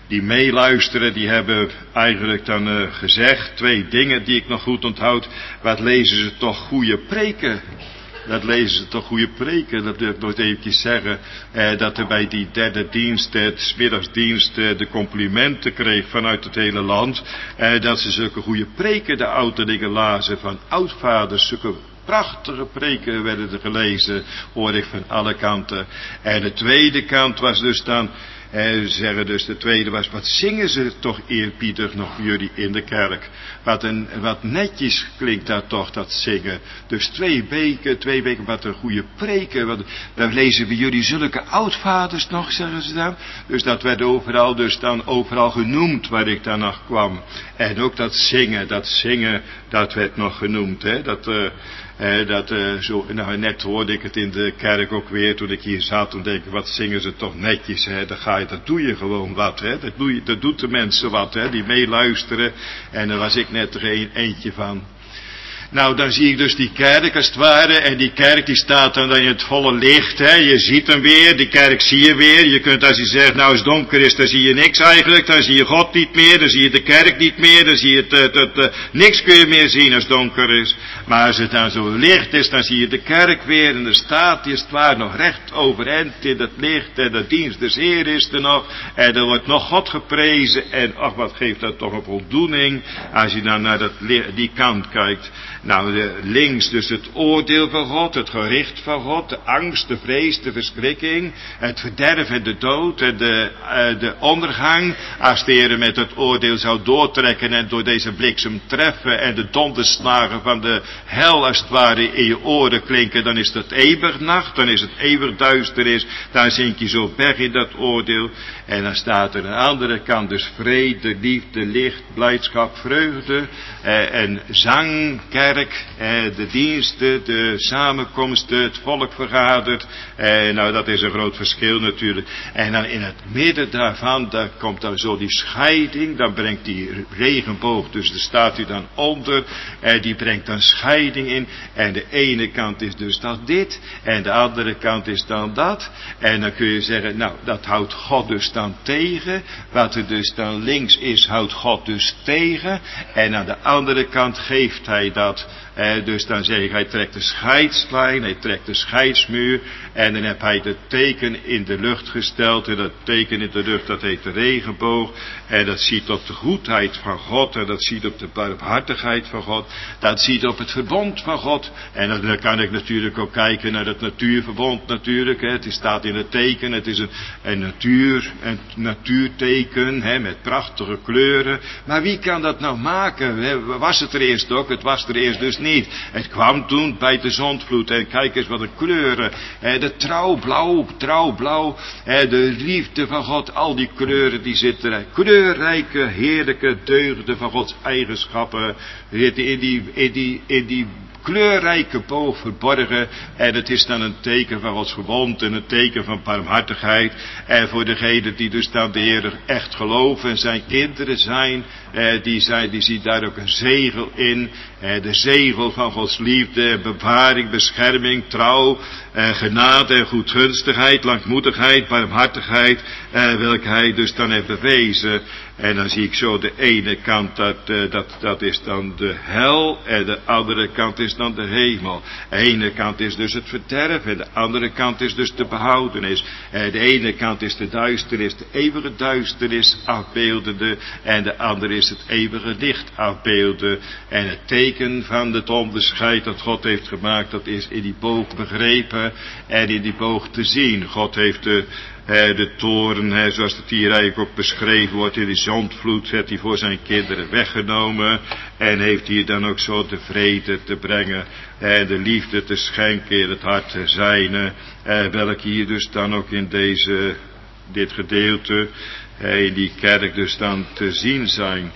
B: die meeluisteren, die hebben eigenlijk dan uh, gezegd, twee dingen die ik nog goed onthoud. Wat lezen ze toch goede preken? Dat lezen ze toch goede preken. Dat wil ik nog eventjes zeggen. Eh, dat er bij die derde dienst, de eh, smiddagsdienst, eh, de complimenten kreeg vanuit het hele land. Eh, dat ze zulke goede preken, de ouderlingen lazen van oudvaders. Zulke prachtige preken werden er gelezen, hoorde ik van alle kanten. En de tweede kant was dus dan... Eh, zeggen dus de tweede was, wat zingen ze toch eerbiedig nog jullie in de kerk? Wat, een, wat netjes klinkt dat toch, dat zingen. Dus twee weken, twee weken, wat een goede preken. Wat, dan lezen we jullie zulke oudvaders nog, zeggen ze dan. Dus dat werd overal, dus dan overal genoemd waar ik dan nog kwam. En ook dat zingen, dat zingen, dat werd nog genoemd, hè. Dat... Uh, Eh, dat, uh, zo, nou, net hoorde ik het in de kerk ook weer, toen ik hier zat, toen denk ik, wat zingen ze toch netjes, hè, dan ga je, dat doe je gewoon wat, hè, dat, doe je, dat doet de mensen wat, hè, die meeluisteren, en daar was ik net er een, eentje van. Nou, dan zie ik dus die kerk als het ware, en die kerk die staat dan in het volle licht, hè. Je ziet hem weer, die kerk zie je weer. Je kunt als je zegt, nou als het donker is, dan zie je niks eigenlijk, dan zie je God niet meer, dan zie je de kerk niet meer, dan zie je het, het, het, het niks kun je meer zien als het donker is. Maar als het dan zo licht is, dan zie je de kerk weer, en dan staat die als het ware nog recht overeind in het licht, en de dienst des Heer is er nog, en er wordt nog God geprezen, en ach, wat geeft dat toch een voldoening, als je dan naar dat, die kant kijkt. Nou, de, links dus het oordeel van God, het gericht van God, de angst, de vrees, de verschrikking, het verderf en de dood en de, uh, de ondergang. Als de Heer met het oordeel zou doortrekken en door deze bliksem treffen en de donderslagen van de hel als het ware in je oren klinken, dan is dat eeuwig nacht, dan is het eeuwig duisternis, dan zink je zo weg in dat oordeel. En dan staat er aan de andere kant dus vrede, liefde, licht, blijdschap, vreugde eh, en zang, kerk, eh, de diensten, de samenkomsten, het volk vergadert. Eh, nou, dat is een groot verschil natuurlijk. En dan in het midden daarvan, daar komt dan zo die scheiding, dan brengt die regenboog, dus daar staat u dan onder, eh, die brengt dan scheiding in. En de ene kant is dus dat dit, en de andere kant is dan dat. En dan kun je zeggen, nou, dat houdt God dus dan tegen. Wat er dus dan links is, houdt God dus tegen. En aan de andere kant geeft hij dat. Eh, dus dan zeg ik, hij trekt de scheidslijn, hij trekt de scheidsmuur. En dan heb hij het teken in de lucht gesteld. En dat teken in de lucht, dat heet de regenboog. En dat ziet op de goedheid van God. En dat ziet op de barmhartigheid van God. Dat ziet op het verbond van God. En dan kan ik natuurlijk ook kijken naar het natuurverbond natuurlijk. Hè. Het staat in het teken. Het is een, een, natuur, een natuurteken, hè, met prachtige kleuren. Maar wie kan dat nou maken? Hè? Was het er eerst ook? Het was er eerst dus niet. Het kwam toen bij de zondvloed. En kijk eens wat een kleuren. Hè, de trouwblauw, trouwblauw. Hè, de liefde van God. Al die kleuren die zitten er. Kleurrijke, heerlijke deugden van Gods eigenschappen. In die, in die, in die kleurrijke boog verborgen. En het is dan een teken van Gods verbond en een teken van barmhartigheid. En voor degenen die dus dan de Heer echt geloven en zijn kinderen zijn, eh, die, zijn, die ziet daar ook een zegel in. Eh, de zegel van Gods liefde, bewaring, bescherming, trouw, eh, genade en goedgunstigheid, langmoedigheid, barmhartigheid, eh, welke hij dus dan heeft bewezen. En dan zie ik zo de ene kant, dat, uh, dat, dat is dan de hel, en de andere kant is dan de hemel. De ene kant is dus het verderf, en de andere kant is dus de behoudenis. En de ene kant is de duisternis, de eeuwige duisternis afbeeldende, en de andere is het eeuwige licht afbeelden. En het teken van het onderscheid dat God heeft gemaakt, dat is in die boog begrepen en in die boog te zien. God heeft de He, de toren, he, zoals het hier eigenlijk ook beschreven wordt, in die zondvloed, heeft hij voor zijn kinderen weggenomen. En heeft hier dan ook zo de vrede te brengen, en de liefde te schenken in het hart te zijne. Eh, welke hier dus dan ook in deze, dit gedeelte, eh, in die kerk dus dan te zien zijn.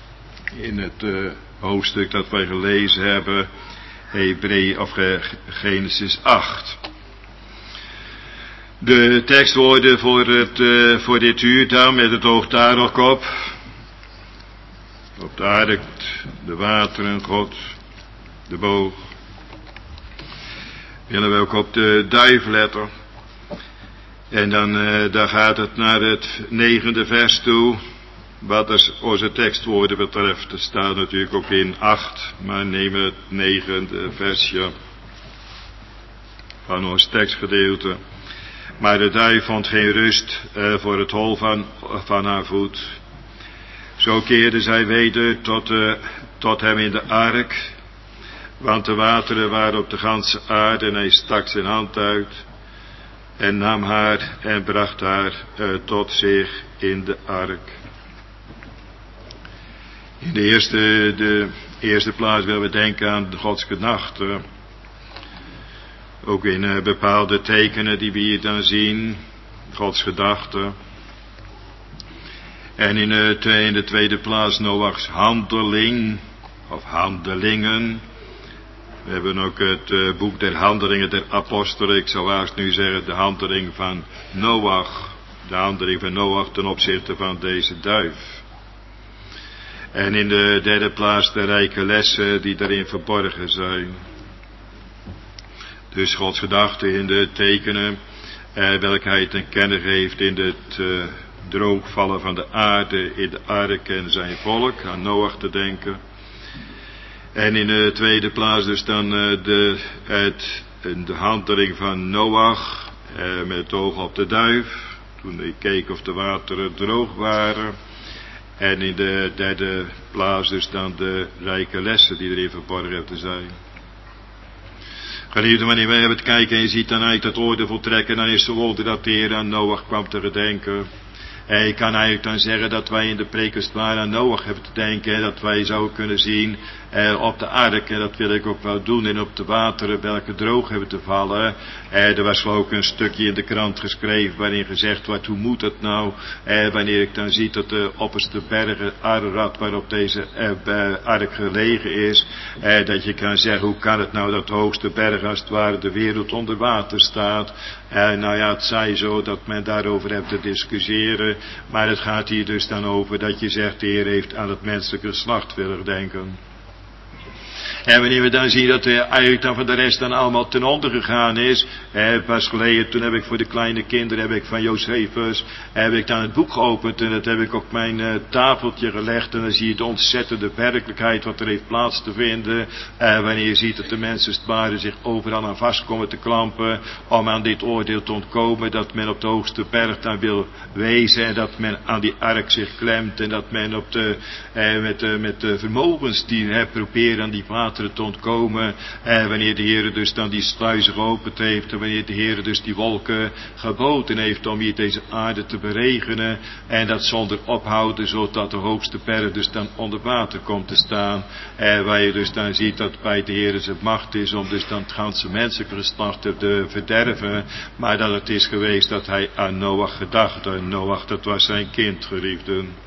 B: In het uh, hoofdstuk dat wij gelezen hebben, Hebreeën of uh, Genesis acht. De tekstwoorden voor, het, uh, voor dit uur dan, met het oog daar ook op. Op de ark, de wateren, God, de boog. Willen we ook op de duif letten. En dan, uh, dan gaat het naar het negende vers toe. Wat als onze tekstwoorden betreft, er staat natuurlijk ook in acht, maar neem het negende versje van ons tekstgedeelte. Maar de duif vond geen rust uh, voor het hol van, van haar voet. Zo keerde zij weder tot, uh, tot hem in de ark, want de wateren waren op de ganse aarde en hij stak zijn hand uit en nam haar en bracht haar uh, tot zich in de ark. In de eerste, de eerste plaats willen we denken aan de Gods gedachten. Ook in uh, bepaalde tekenen die we hier dan zien. Gods gedachten. En in, uh, in de tweede plaats Noachs handeling. Of handelingen. We hebben ook het uh, boek der handelingen der apostelen. Ik zou haast nu zeggen de handeling van Noach. De handeling van Noach ten opzichte van deze duif. En in de derde plaats de rijke lessen die daarin verborgen zijn. Dus Gods gedachten in de tekenen, eh, welke hij ten kennen geeft in het eh, droogvallen van de aarde, in de ark en zijn volk, aan Noach te denken. En in de tweede plaats dus dan eh, de, het, de handeling van Noach, eh, met het oog op de duif, toen hij keek of de wateren droog waren. En in de derde plaats dus dan de rijke lessen die erin verborgen hebben zijn. Geliefde, wanneer wij hebben het kijken en je ziet dan uit dat oordeel voltrekken, dan is de woorde dat de Heer aan Noach kwam te gedenken. En je kan eigenlijk dan zeggen dat wij in de prekers waar aan Noach hebben te denken, en dat wij zouden kunnen zien eh, op de ark, en dat wil ik ook wel doen, en op de wateren welke droog hebben te vallen. Eh, er was ook een stukje in de krant geschreven waarin gezegd wordt, hoe moet het nou, eh, wanneer ik dan zie dat de opperste bergen, Ararat, waarop deze eh, ark gelegen is, eh, dat je kan zeggen, hoe kan het nou dat de hoogste berg als het ware de wereld onder water staat. Eh, nou ja, het zij zo dat men daarover heeft te discussiëren, maar het gaat hier dus dan over dat je zegt, de Heer heeft aan het menselijke geslacht willen denken. En wanneer we dan zien dat hij eigenlijk dan van de rest dan allemaal ten onder gegaan is. Eh, pas geleden, toen heb ik voor de kleine kinderen, heb ik van Josephus, heb ik dan het boek geopend. En dat heb ik op mijn uh, tafeltje gelegd. En dan zie je de ontzettende werkelijkheid wat er heeft plaats te vinden. Eh, wanneer je ziet dat de mensen het ware zich overal aan vast komen te klampen. Om aan dit oordeel te ontkomen. Dat men op de hoogste berg dan wil wezen. En dat men aan die ark zich klemt. En dat men op de, eh, met, de, met de vermogens die eh, proberen aan die water te ontkomen, en wanneer de Heer dus dan die sluizen geopend heeft, en wanneer de Heer dus die wolken geboden heeft om hier deze aarde te beregenen, en dat zonder ophouden, zodat de hoogste berg dus dan onder water komt te staan, en waar je dus dan ziet dat bij de Heer zijn macht is om dus dan het ganse menselijke geslacht te verderven, maar dat het is geweest dat hij aan Noach gedacht, en Noach dat was zijn kind, geliefden.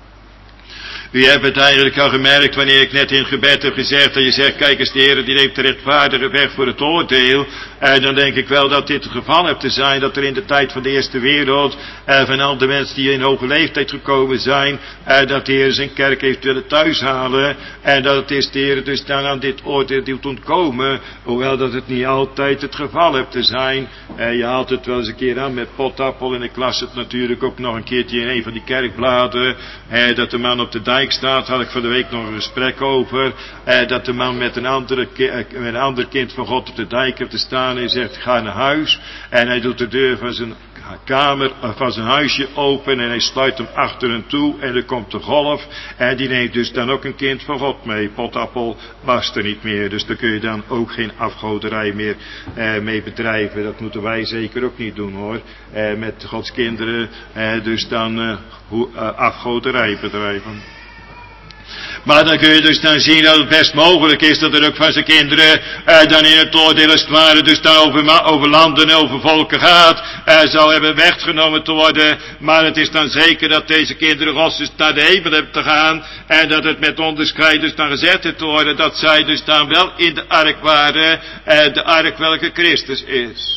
B: U hebt het eigenlijk al gemerkt wanneer ik net in gebed heb gezegd dat je zegt, kijk eens, de Heer die neemt de rechtvaardige weg voor het oordeel. En dan denk ik wel dat dit het geval heeft te zijn, dat er in de tijd van de Eerste Wereld, en van al de mensen die in hoge leeftijd gekomen zijn, en dat de Heer zijn kerk heeft willen thuishalen, en dat het is de Heer dus dan aan dit oordeel doet ontkomen, hoewel dat het niet altijd het geval heeft te zijn. En je haalt het wel eens een keer aan met potappel, en ik las het natuurlijk ook nog een keertje in een van die kerkbladen, en dat de man op de dijk staat, had ik van de week nog een gesprek over, eh, dat de man met een, andere, met een ander kind van God op de dijk heeft te staan en hij zegt, ga naar huis, en hij doet de deur van zijn kamer, van zijn huisje open en hij sluit hem achter hem toe en er komt de golf en die neemt dus dan ook een kind van God mee. Potappel was er niet meer, dus daar kun je dan ook geen afgoderij meer eh, mee bedrijven. Dat moeten wij zeker ook niet doen hoor, eh, met Gods kinderen eh, dus dan eh, hoe, uh, afgoderij bedrijven. Maar dan kun je dus dan zien dat het best mogelijk is dat er ook van zijn kinderen eh, dan in het oordeel als het ware dus dan over, over landen en over volken gaat, eh, zou hebben weggenomen te worden. Maar het is dan zeker dat deze kinderen Gods dus naar de hemel hebben te gaan en dat het met onderscheid dus dan gezet heeft te worden dat zij dus dan wel in de ark waren, eh, de ark welke Christus is.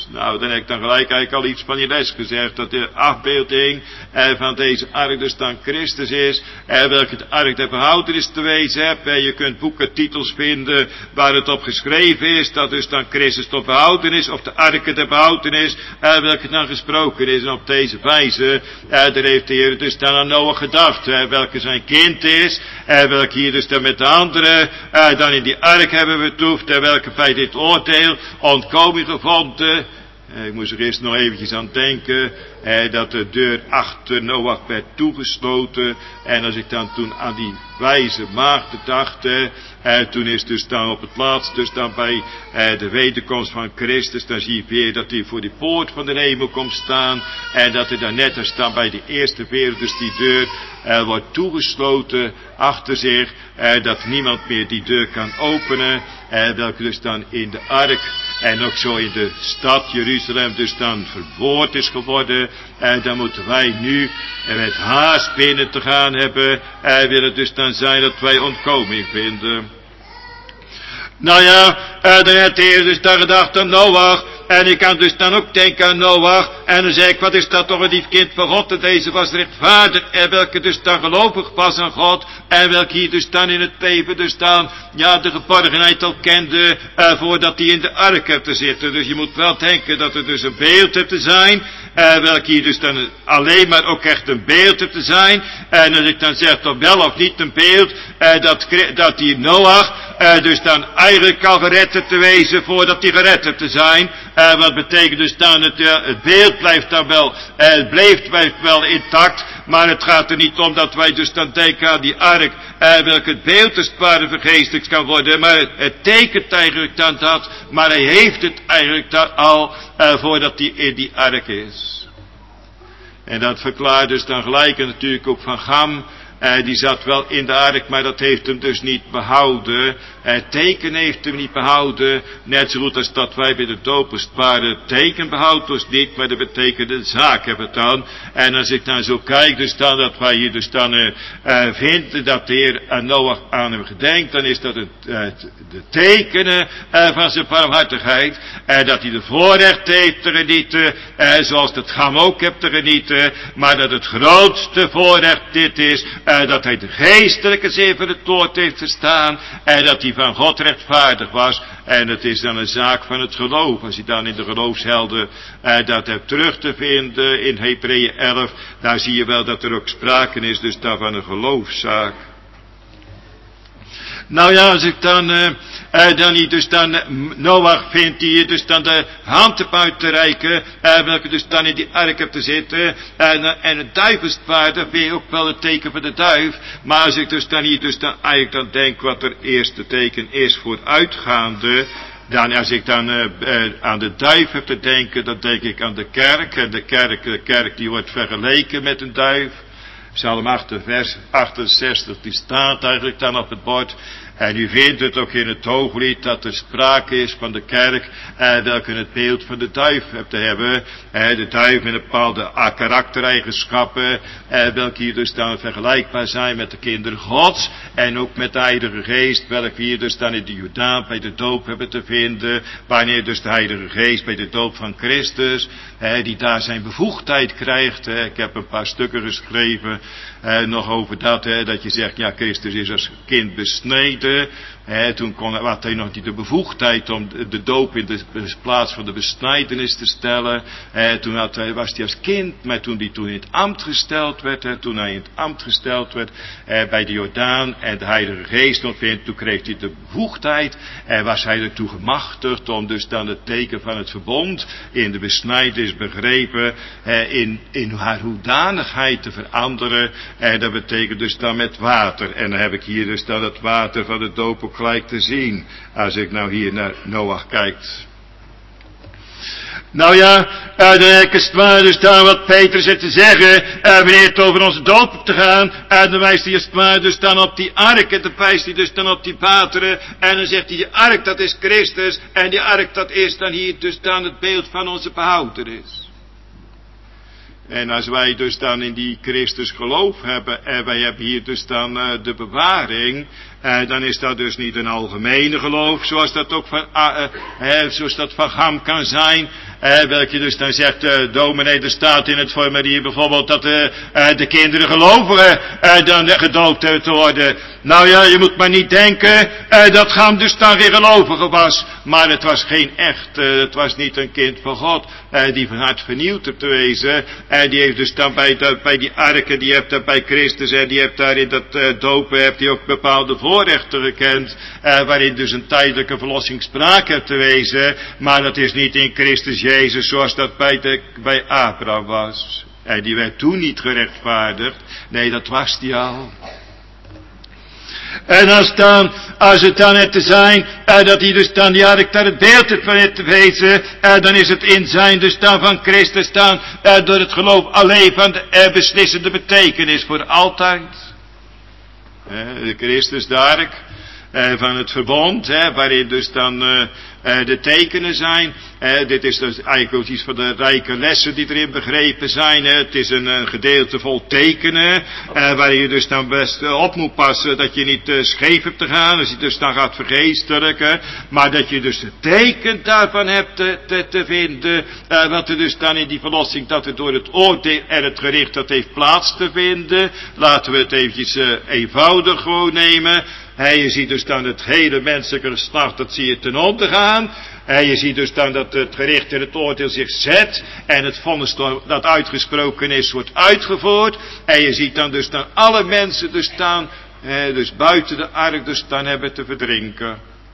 B: Nou, dan heb ik dan gelijk eigenlijk al iets van die les gezegd, dat de afbeelding eh, van deze ark dus dan Christus is, eh, welke de ark der behoudenis te wezen hebt. Eh, je kunt boeken, titels vinden waar het op geschreven is, dat dus dan Christus tot behoudenis, of de ark der behoudenis, eh, welke dan gesproken is. En op deze wijze, eh, daar heeft de Heer dus dan aan Noach gedacht, eh, welke zijn kind is, eh, welke hier dus dan met de anderen eh, dan in die ark hebben betoefd, en welke bij dit oordeel ontkoming gevonden. Eh, ik moest er eerst nog eventjes aan denken, eh, dat de deur achter Noach werd toegesloten. En als ik dan toen aan die wijze maagden dacht, eh, toen is dus dan op het laatst, dus dan bij eh, de wederkomst van Christus, dan zie je weer dat hij voor die poort van de hemel komt staan. En dat er dan net als dan bij de eerste wereld, dus die deur eh, wordt toegesloten achter zich. Eh, dat niemand meer die deur kan openen. Eh, welke dus dan in de ark en ook zo in de stad Jeruzalem dus dan verwoord is geworden. En dan moeten wij nu en met haast binnen te gaan hebben. En wil het dus dan zijn dat wij ontkoming vinden. Nou ja, uh, dan heeft de Heer dus daar gedacht aan Noach. En ik kan dus dan ook denken aan Noach. En dan zei ik, wat is dat toch een lief kind van God. En deze was rechtvaardig. En welke dus dan gelovig was aan God. En welke hier dus dan in het leven dus dan, ja, de geborgenheid al kende. Uh, voordat hij in de ark heeft te zitten. Dus je moet wel denken dat er dus een beeld heeft te zijn. Uh, welke hier dus dan alleen maar ook echt een beeld heeft te zijn. En als ik dan zeg, toch wel of niet een beeld. Uh, dat, dat die Noach uh, dus dan eigenlijk al gered heeft te wezen voordat hij gered heeft te zijn. Uh, wat betekent dus dan, het, uh, het beeld blijft dan wel, uh, het blijft, blijft wel intact, maar het gaat er niet om dat wij dus dan denken aan die ark, uh, welke het beeld als het ware vergeestelijkt kan worden, maar het, het tekent eigenlijk dan dat, maar hij heeft het eigenlijk dan al, uh, voordat hij in die ark is. En dat verklaart dus dan gelijk en natuurlijk ook van Gam. Uh, die zat wel in de ark, maar dat heeft hem dus niet behouden. Het teken heeft hem niet behouden. Net zo goed als dat wij bij de doop als het ware het teken behoudt ons niet, maar dat betekent de zaak hebben het dan. En als ik dan zo kijk, dus dan dat wij hier dus dan uh, uh, vinden dat de Heer aan Noach aan hem gedenkt, dan is dat het, uh, de tekenen uh, van zijn barmhartigheid. En uh, dat hij de voorrecht heeft te genieten, uh, zoals dat Gam ook hebt te genieten. Maar dat het grootste voorrecht dit is, Uh, dat hij de geestelijke zin van het woord heeft verstaan. En dat hij van God rechtvaardig was. En het is dan een zaak van het geloof. Als je dan in de geloofshelden uh, dat hebt terug te vinden in Hebreeën elf. Daar zie je wel dat er ook sprake is dus daar van een geloofszaak. Nou ja, als ik dan, uh, uh, dan hier dus dan, uh, Noach vindt hier dus dan de hand op uit te reiken, uh, welke dus dan in die ark hebt te zitten, en, uh, en het duivelspaard, dat vind je ook wel het teken van de duif, maar als ik dus dan hier dus dan eigenlijk dan denk wat er eerste teken is vooruitgaande, dan als ik dan uh, uh, aan de duif heb te denken, dan denk ik aan de kerk, en de kerk, de kerk die wordt vergeleken met een duif. Psalm acht, vers achtenzestig, die staat eigenlijk dan op het bord. En u vindt het ook in het Hooglied dat er sprake is van de kerk, eh, welke het beeld van de duif hebt te hebben. Eh, de duif met bepaalde ah, karaktereigenschappen, eh, welke hier dus dan vergelijkbaar zijn met de kinderen Gods. En ook met de Heilige Geest, welke hier dus dan in de Jordaan bij de doop hebben te vinden. Wanneer dus de Heilige Geest bij de doop van Christus, eh, die daar zijn bevoegdheid krijgt. Eh, ik heb een paar stukken geschreven, eh, nog over dat, eh, dat je zegt, ja, Christus is als kind besneden. He, toen kon, had hij nog niet de bevoegdheid om de, de doop in de plaats van de besnijdenis te stellen. He, toen had hij, was hij als kind, maar toen hij toen in het ambt gesteld werd, he, toen hij in het ambt gesteld werd he, bij de Jordaan en de Heilige Geest ontving, toen kreeg hij de bevoegdheid en was hij ertoe gemachtigd om dus dan het teken van het verbond in de besnijdenis begrepen, he, in, in haar hoedanigheid te veranderen. En dat betekent dus dan met water. En dan heb ik hier dus dan het water van de doop ook gelijk te zien, als ik nou hier naar Noach kijk. Nou ja, uh, dan heb ik het maar dus daar wat Petrus heeft te zeggen, uh, wanneer het over onze doop te gaan, en uh, dan wijst hij het maar dus dan op die ark, en dan wijst hij dus dan op die wateren, en dan zegt hij, die ark dat is Christus, en die ark dat is dan hier dus dan het beeld van onze behouder is. En als wij dus dan in die Christus geloof hebben, en wij hebben hier dus dan uh, de bewaring, uh, dan is dat dus niet een algemene geloof, zoals dat ook van, uh, uh, zoals dat van Gam kan zijn, Uh, welke dus dan zegt, uh, dominee, er staat in het formulier bijvoorbeeld dat uh, uh, de kinderen gelovigen uh, dan gedoopt uh, te worden. Nou ja, je moet maar niet denken uh, dat Cham dus dan weer gelovige was. Maar het was geen echt, uh, het was niet een kind van God. Uh, die van hart vernieuwd hebt te wezen. En uh, die heeft dus dan bij, de, bij die arken, die heeft daar bij Christus, en die heeft daar in dat uh, dopen, heeft hij ook bepaalde voorrechten gekend. Uh, waarin dus een tijdelijke verlossing sprake heeft te wezen. Maar dat is niet in Christus Jezus zoals dat bij, de, bij Abraham was. En die werd toen niet gerechtvaardigd. Nee, dat was die al. En als dan, als het dan het te zijn, eh, dat hij dus dan die ark daar het beeld heeft van het te wezen, eh, dan is het in zijn dus dan van Christus dan, eh, door het geloof alleen van de eh, beslissende betekenis voor altijd. Eh, de Christus de ark eh, van het verbond, hè, waarin dus dan eh, eh, de tekenen zijn. Eh, dit is dus eigenlijk ook iets van de rijke lessen die erin begrepen zijn. Hè. Het is een, een gedeelte vol tekenen, eh, waar je dus dan best uh, op moet passen dat je niet uh, scheef hebt te gaan, als je dus dan gaat vergeestelijken, maar dat je dus het teken daarvan hebt te, te, te vinden, uh, wat er dus dan in die verlossing, dat het door het oordeel en het gericht dat heeft plaats te vinden. Laten we het eventjes uh, eenvoudig gewoon nemen. Hey, je ziet dus dan het hele menselijke geslacht, dat zie je ten onder gaan. En je ziet dus dan dat het gericht en het oordeel zich zet. En het vonnis dat uitgesproken is, wordt uitgevoerd. En je ziet dan dus dan alle mensen dus staan, eh, dus buiten de ark dus dan hebben te verdrinken.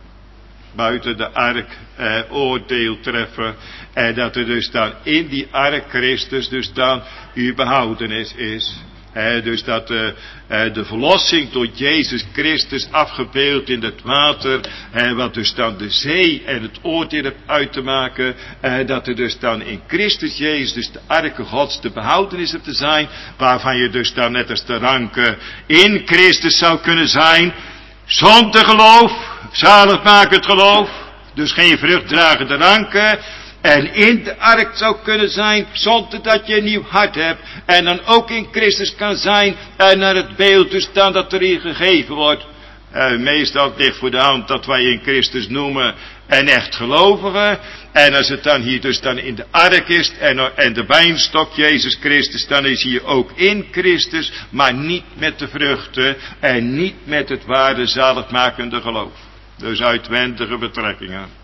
B: Buiten de ark eh, oordeel treffen. En dat er dus dan in die ark Christus dus dan uw behoudenis is. He, dus dat uh, uh, de verlossing door Jezus Christus afgebeeld in het water, uh, wat dus dan de zee en het oordeel hebt uit te maken, uh, dat er dus dan in Christus Jezus, dus de arke Gods, de behoudenis hebt te zijn, waarvan je dus dan net als de ranken in Christus zou kunnen zijn, zonder geloof, zaligmakend geloof, dus geen vruchtdragende ranken. En in de ark zou kunnen zijn, zonder dat je een nieuw hart hebt. En dan ook in Christus kan zijn, en naar het beeld dus dan dat erin gegeven wordt. Uh, meestal ligt voor de hand dat wij in Christus noemen een echt gelovige. En als het dan hier dus dan in de ark is, en, en de wijnstok Jezus Christus, dan is hier ook in Christus, maar niet met de vruchten, en niet met het ware zaligmakende geloof. Dus uitwendige betrekkingen.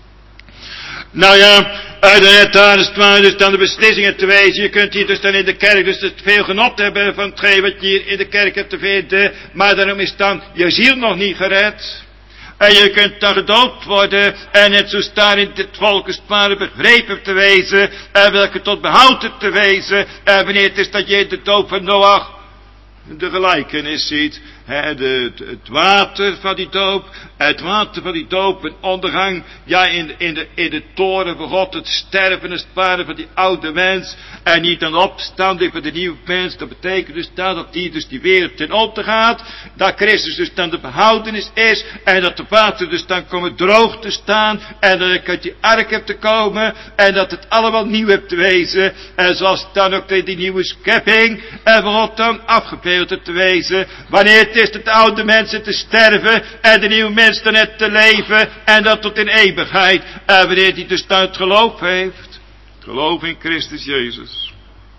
B: Nou ja, uit daar is het maar dus dan de beslissingen te wezen. Je kunt hier dus dan in de kerk dus het veel genot hebben van hetgeen wat je hier in de kerk hebt te vinden. Maar daarom is dan je ziel nog niet gered. En je kunt dan gedoopt worden. En net zo staan in dit volkenspaar begrepen te wezen. En welke tot behoud hebt te wezen. En wanneer het is dat je de doop van Noach de gelijkenis ziet. He, de, de, het water van die doop, het water van die doop, een ondergang, ja, in de, in de, in de toren van God, het sterven en het sparen van die oude mens, en niet een opstanding van de nieuwe mens. Dat betekent dus dat, dat die dus die wereld ten onder gaat, dat Christus dus dan de behoudenis is, en dat de water dus dan komen droog te staan, en dat ik uit die ark heb te komen, en dat het allemaal nieuw hebt te wezen, en zoals dan ook die nieuwe schepping, en van God dan afgebeeld hebt te wezen, wanneer het is dat de oude mensen te sterven en de nieuwe mens dan net te leven en dat tot in eeuwigheid. En wanneer hij dus dan het geloof heeft. Het geloof in Christus Jezus.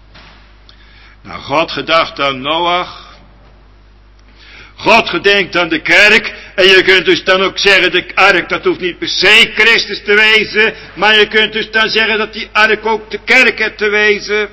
B: Nou, God gedacht aan Noach. God gedenkt aan de kerk. En je kunt dus dan ook zeggen, de ark dat hoeft niet per se Christus te wezen. Maar je kunt dus dan zeggen dat die ark ook de kerk heeft te wezen.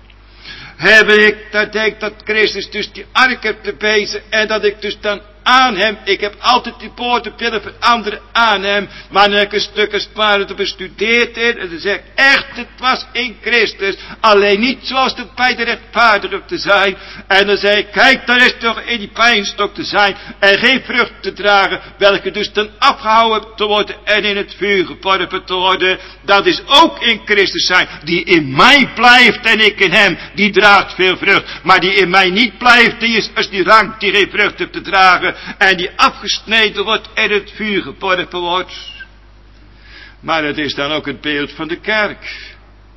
B: Heb ik, dat denk dat Christus dus die ark heeft te wezen en dat ik dus dan aan hem, ik heb altijd die poorten willen veranderen aan hem, maar dan heb ik een stuk als het ware te bestudeerd in, en dan zeg ik echt, het was in Christus, alleen niet zoals het bij de rechtvaardigen te zijn, en dan zeg ik, kijk, daar is toch in die wijnstok te zijn, en geen vrucht te dragen, welke dus dan afgehouden te worden, en in het vuur geworpen te worden, dat is ook in Christus zijn, die in mij blijft, en ik in hem, die draagt veel vrucht, maar die in mij niet blijft, die is als die rank, die geen vrucht heeft te dragen, en die afgesneden wordt en het vuur geworpen wordt. Maar het is dan ook het beeld van de kerk.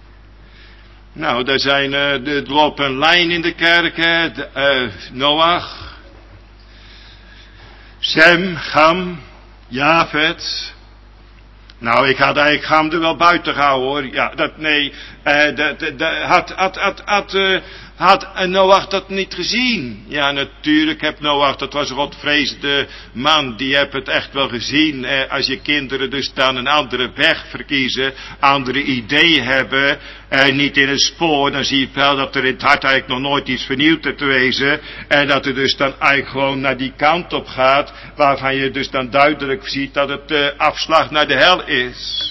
B: Nou, daar zijn uh, de lop en lijn in de kerk, hè, de, uh, Noach, Sem, Cham, Jafet, Nou, ik had eigenlijk ga hem er wel buiten gehouden hoor. Ja, dat, nee, uh, de, de, de, had, had, had, had, uh, had Noach dat niet gezien? Ja, natuurlijk heb Noach, dat was een godvrezende man, die heb het echt wel gezien. Uh, als je kinderen dus dan een andere weg verkiezen, andere ideeën hebben, uh, niet in een spoor, dan zie je wel dat er in het hart eigenlijk nog nooit iets vernieuwd te wezen. En dat er dus dan eigenlijk gewoon naar die kant op gaat, waarvan je dus dan duidelijk ziet dat het uh, afslag naar de hel is.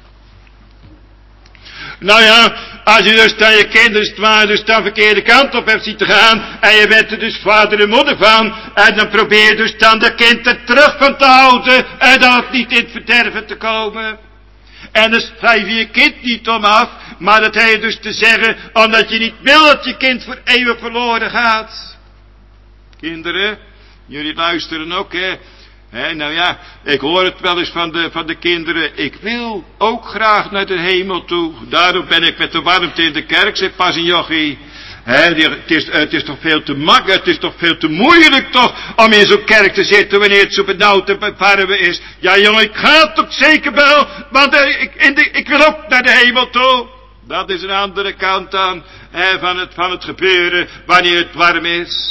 B: Nou ja, als je dus dan je kinderen dus dan verkeerde kant op hebt zien te gaan, en je bent er dus vader en moeder van, en dan probeer je dus dan dat kind er terug van te houden, en dan het niet in het verderven te komen. En dan schrijf je je kind niet om af, maar dat heeft dus te zeggen, omdat je niet wil dat je kind voor eeuwig verloren gaat. Kinderen, jullie luisteren ook, hè. He, nou ja, ik hoor het wel eens van de, van de kinderen. Ik wil ook graag naar de hemel toe. Daarom ben ik met de warmte in de kerk, zegt pas een jochie. He, die, het, is, het is toch veel te makkelijk, het is toch veel te moeilijk toch, om in zo'n kerk te zitten wanneer het zo benauwd en warm is. Ja jongen, ik ga toch zeker wel, want uh, ik, in de, ik wil ook naar de hemel toe. Dat is een andere kant dan, he, van, het, van het gebeuren wanneer het warm is.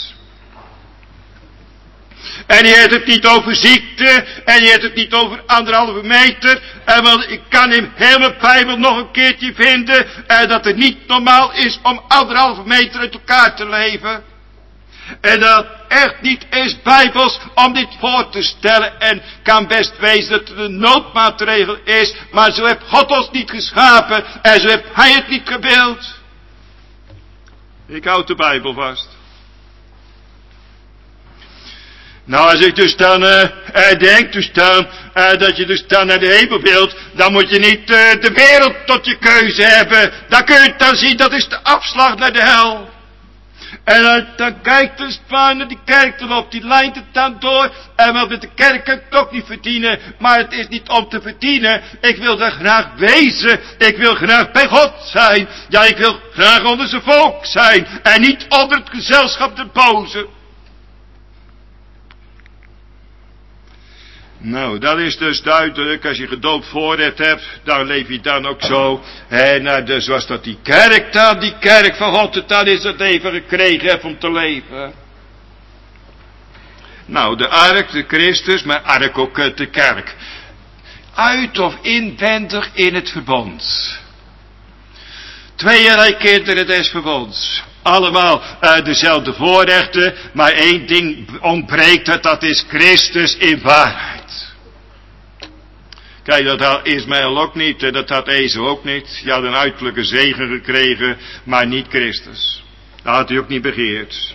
B: En je hebt het niet over ziekte, en je hebt het niet over anderhalve meter, en want ik kan in heel mijn Bijbel nog een keertje vinden, en dat het niet normaal is om anderhalve meter uit elkaar te leven. En dat het echt niet is bijbels om dit voor te stellen, en kan best wezen dat het een noodmaatregel is, maar zo heeft God ons niet geschapen, en zo heeft Hij het niet gewild. Ik houd de Bijbel vast. Nou, als ik dus dan uh, uh, denk dus dan, uh, dat je dus dan naar de hemel wilt, dan moet je niet uh, de wereld tot je keuze hebben. Dan kun je het dan zien, dat is de afslag naar de hel. En uh, dan kijkt de Spaan naar die kerk, dan loopt die lijn het dan door. En wat met de kerk kan ik toch niet verdienen, maar het is niet om te verdienen. Ik wil daar graag wezen, ik wil graag bij God zijn. Ja, ik wil graag onder zijn volk zijn, en niet onder het gezelschap der bozen. Nou, dat is dus duidelijk, als je gedoopt voorrecht hebt, dan leef je dan ook zo. En nou, dus zoals dat die kerk dan, die kerk van God het dan is het even gekregen heeft om te leven. Nou, de ark, de Christus, maar ark ook de kerk. Uit of inwendig in het verbond. Tweeërlei kinderen des verbonds. Allemaal uh, dezelfde voorrechten, maar één ding ontbreekt het, dat is Christus in waarheid. Kijk, dat had Ismaël ook niet, en dat had Ezo ook niet. Die had een uiterlijke zegen gekregen, maar niet Christus. Dat had hij ook niet begeerd.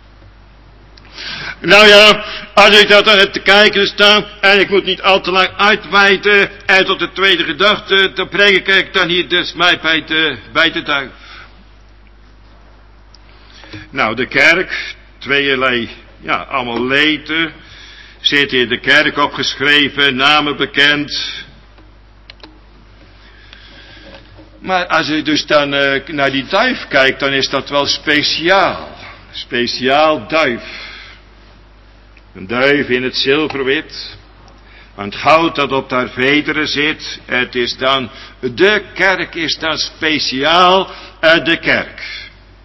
B: Nou ja, als ik dat dan heb te kijken sta, en ik moet niet al te lang uitweiden, en tot de tweede gedachte, dan breng ik dan hier dus mij bij de, bij de duif. Nou, de kerk, tweeërlei, ja, allemaal leden, zit in de kerk opgeschreven, namen bekend. Maar als je dus dan uh, naar die duif kijkt, dan is dat wel speciaal. Speciaal duif. Een duif in het zilverwit. Want goud dat op haar vederen zit, het is dan, de kerk is dan speciaal uh, de kerk.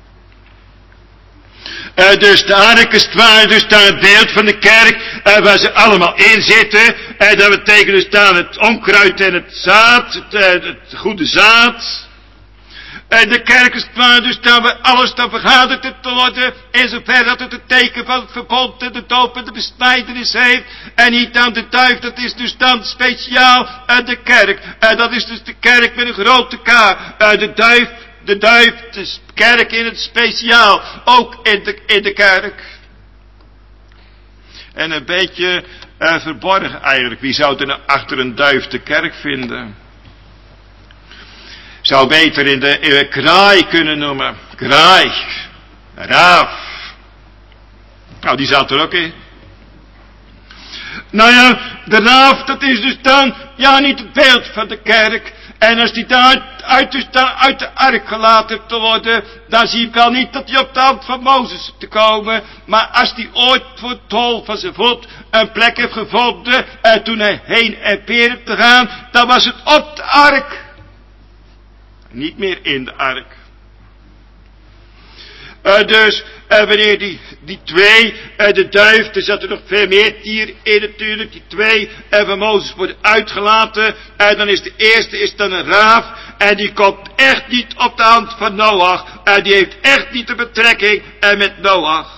B: Uh, dus de ark is waar, dus dan het beeld van de kerk, uh, waar ze allemaal in zitten. En uh, dat betekent dus dan het onkruid en het zaad, het, uh, het goede zaad. En uh, de kerk is waar, dus dan waar alles dan vergaderd te worden, in zover dat het het teken van het verbond en de doop en de besnijdenis heeft. En niet dan de duif, dat is dus dan speciaal uh, de kerk. En uh, dat is dus de kerk met een grote K. Uh, de duif. De duif, de kerk in het speciaal, ook in de, in de kerk. En een beetje uh, verborgen eigenlijk. Wie zou er nou achter een duif de kerk vinden? Zou beter in de, in de kraai kunnen noemen. Kraai. Raaf. Nou, die zat er ook in. Nou ja, de raaf, dat is dus dan, ja, niet het beeld van de kerk. En als die daar uit de, uit de ark gelaten te worden, dan zie ik wel niet dat hij op de hand van Mozes te komen, maar als hij ooit voor het tol van zijn voet een plek heeft gevonden, en toen hij heen en weer te gaan, dan was het op de ark. Niet meer in de ark. Uh, dus, uh, wanneer die, die twee, uh, de duif, er zat er nog veel meer dier in natuurlijk, die twee uh, van Mozes worden uitgelaten, en uh, dan is de eerste is dan een raaf, en die komt echt niet op de hand van Noach, en uh, die heeft echt niet de betrekking uh, met Noach.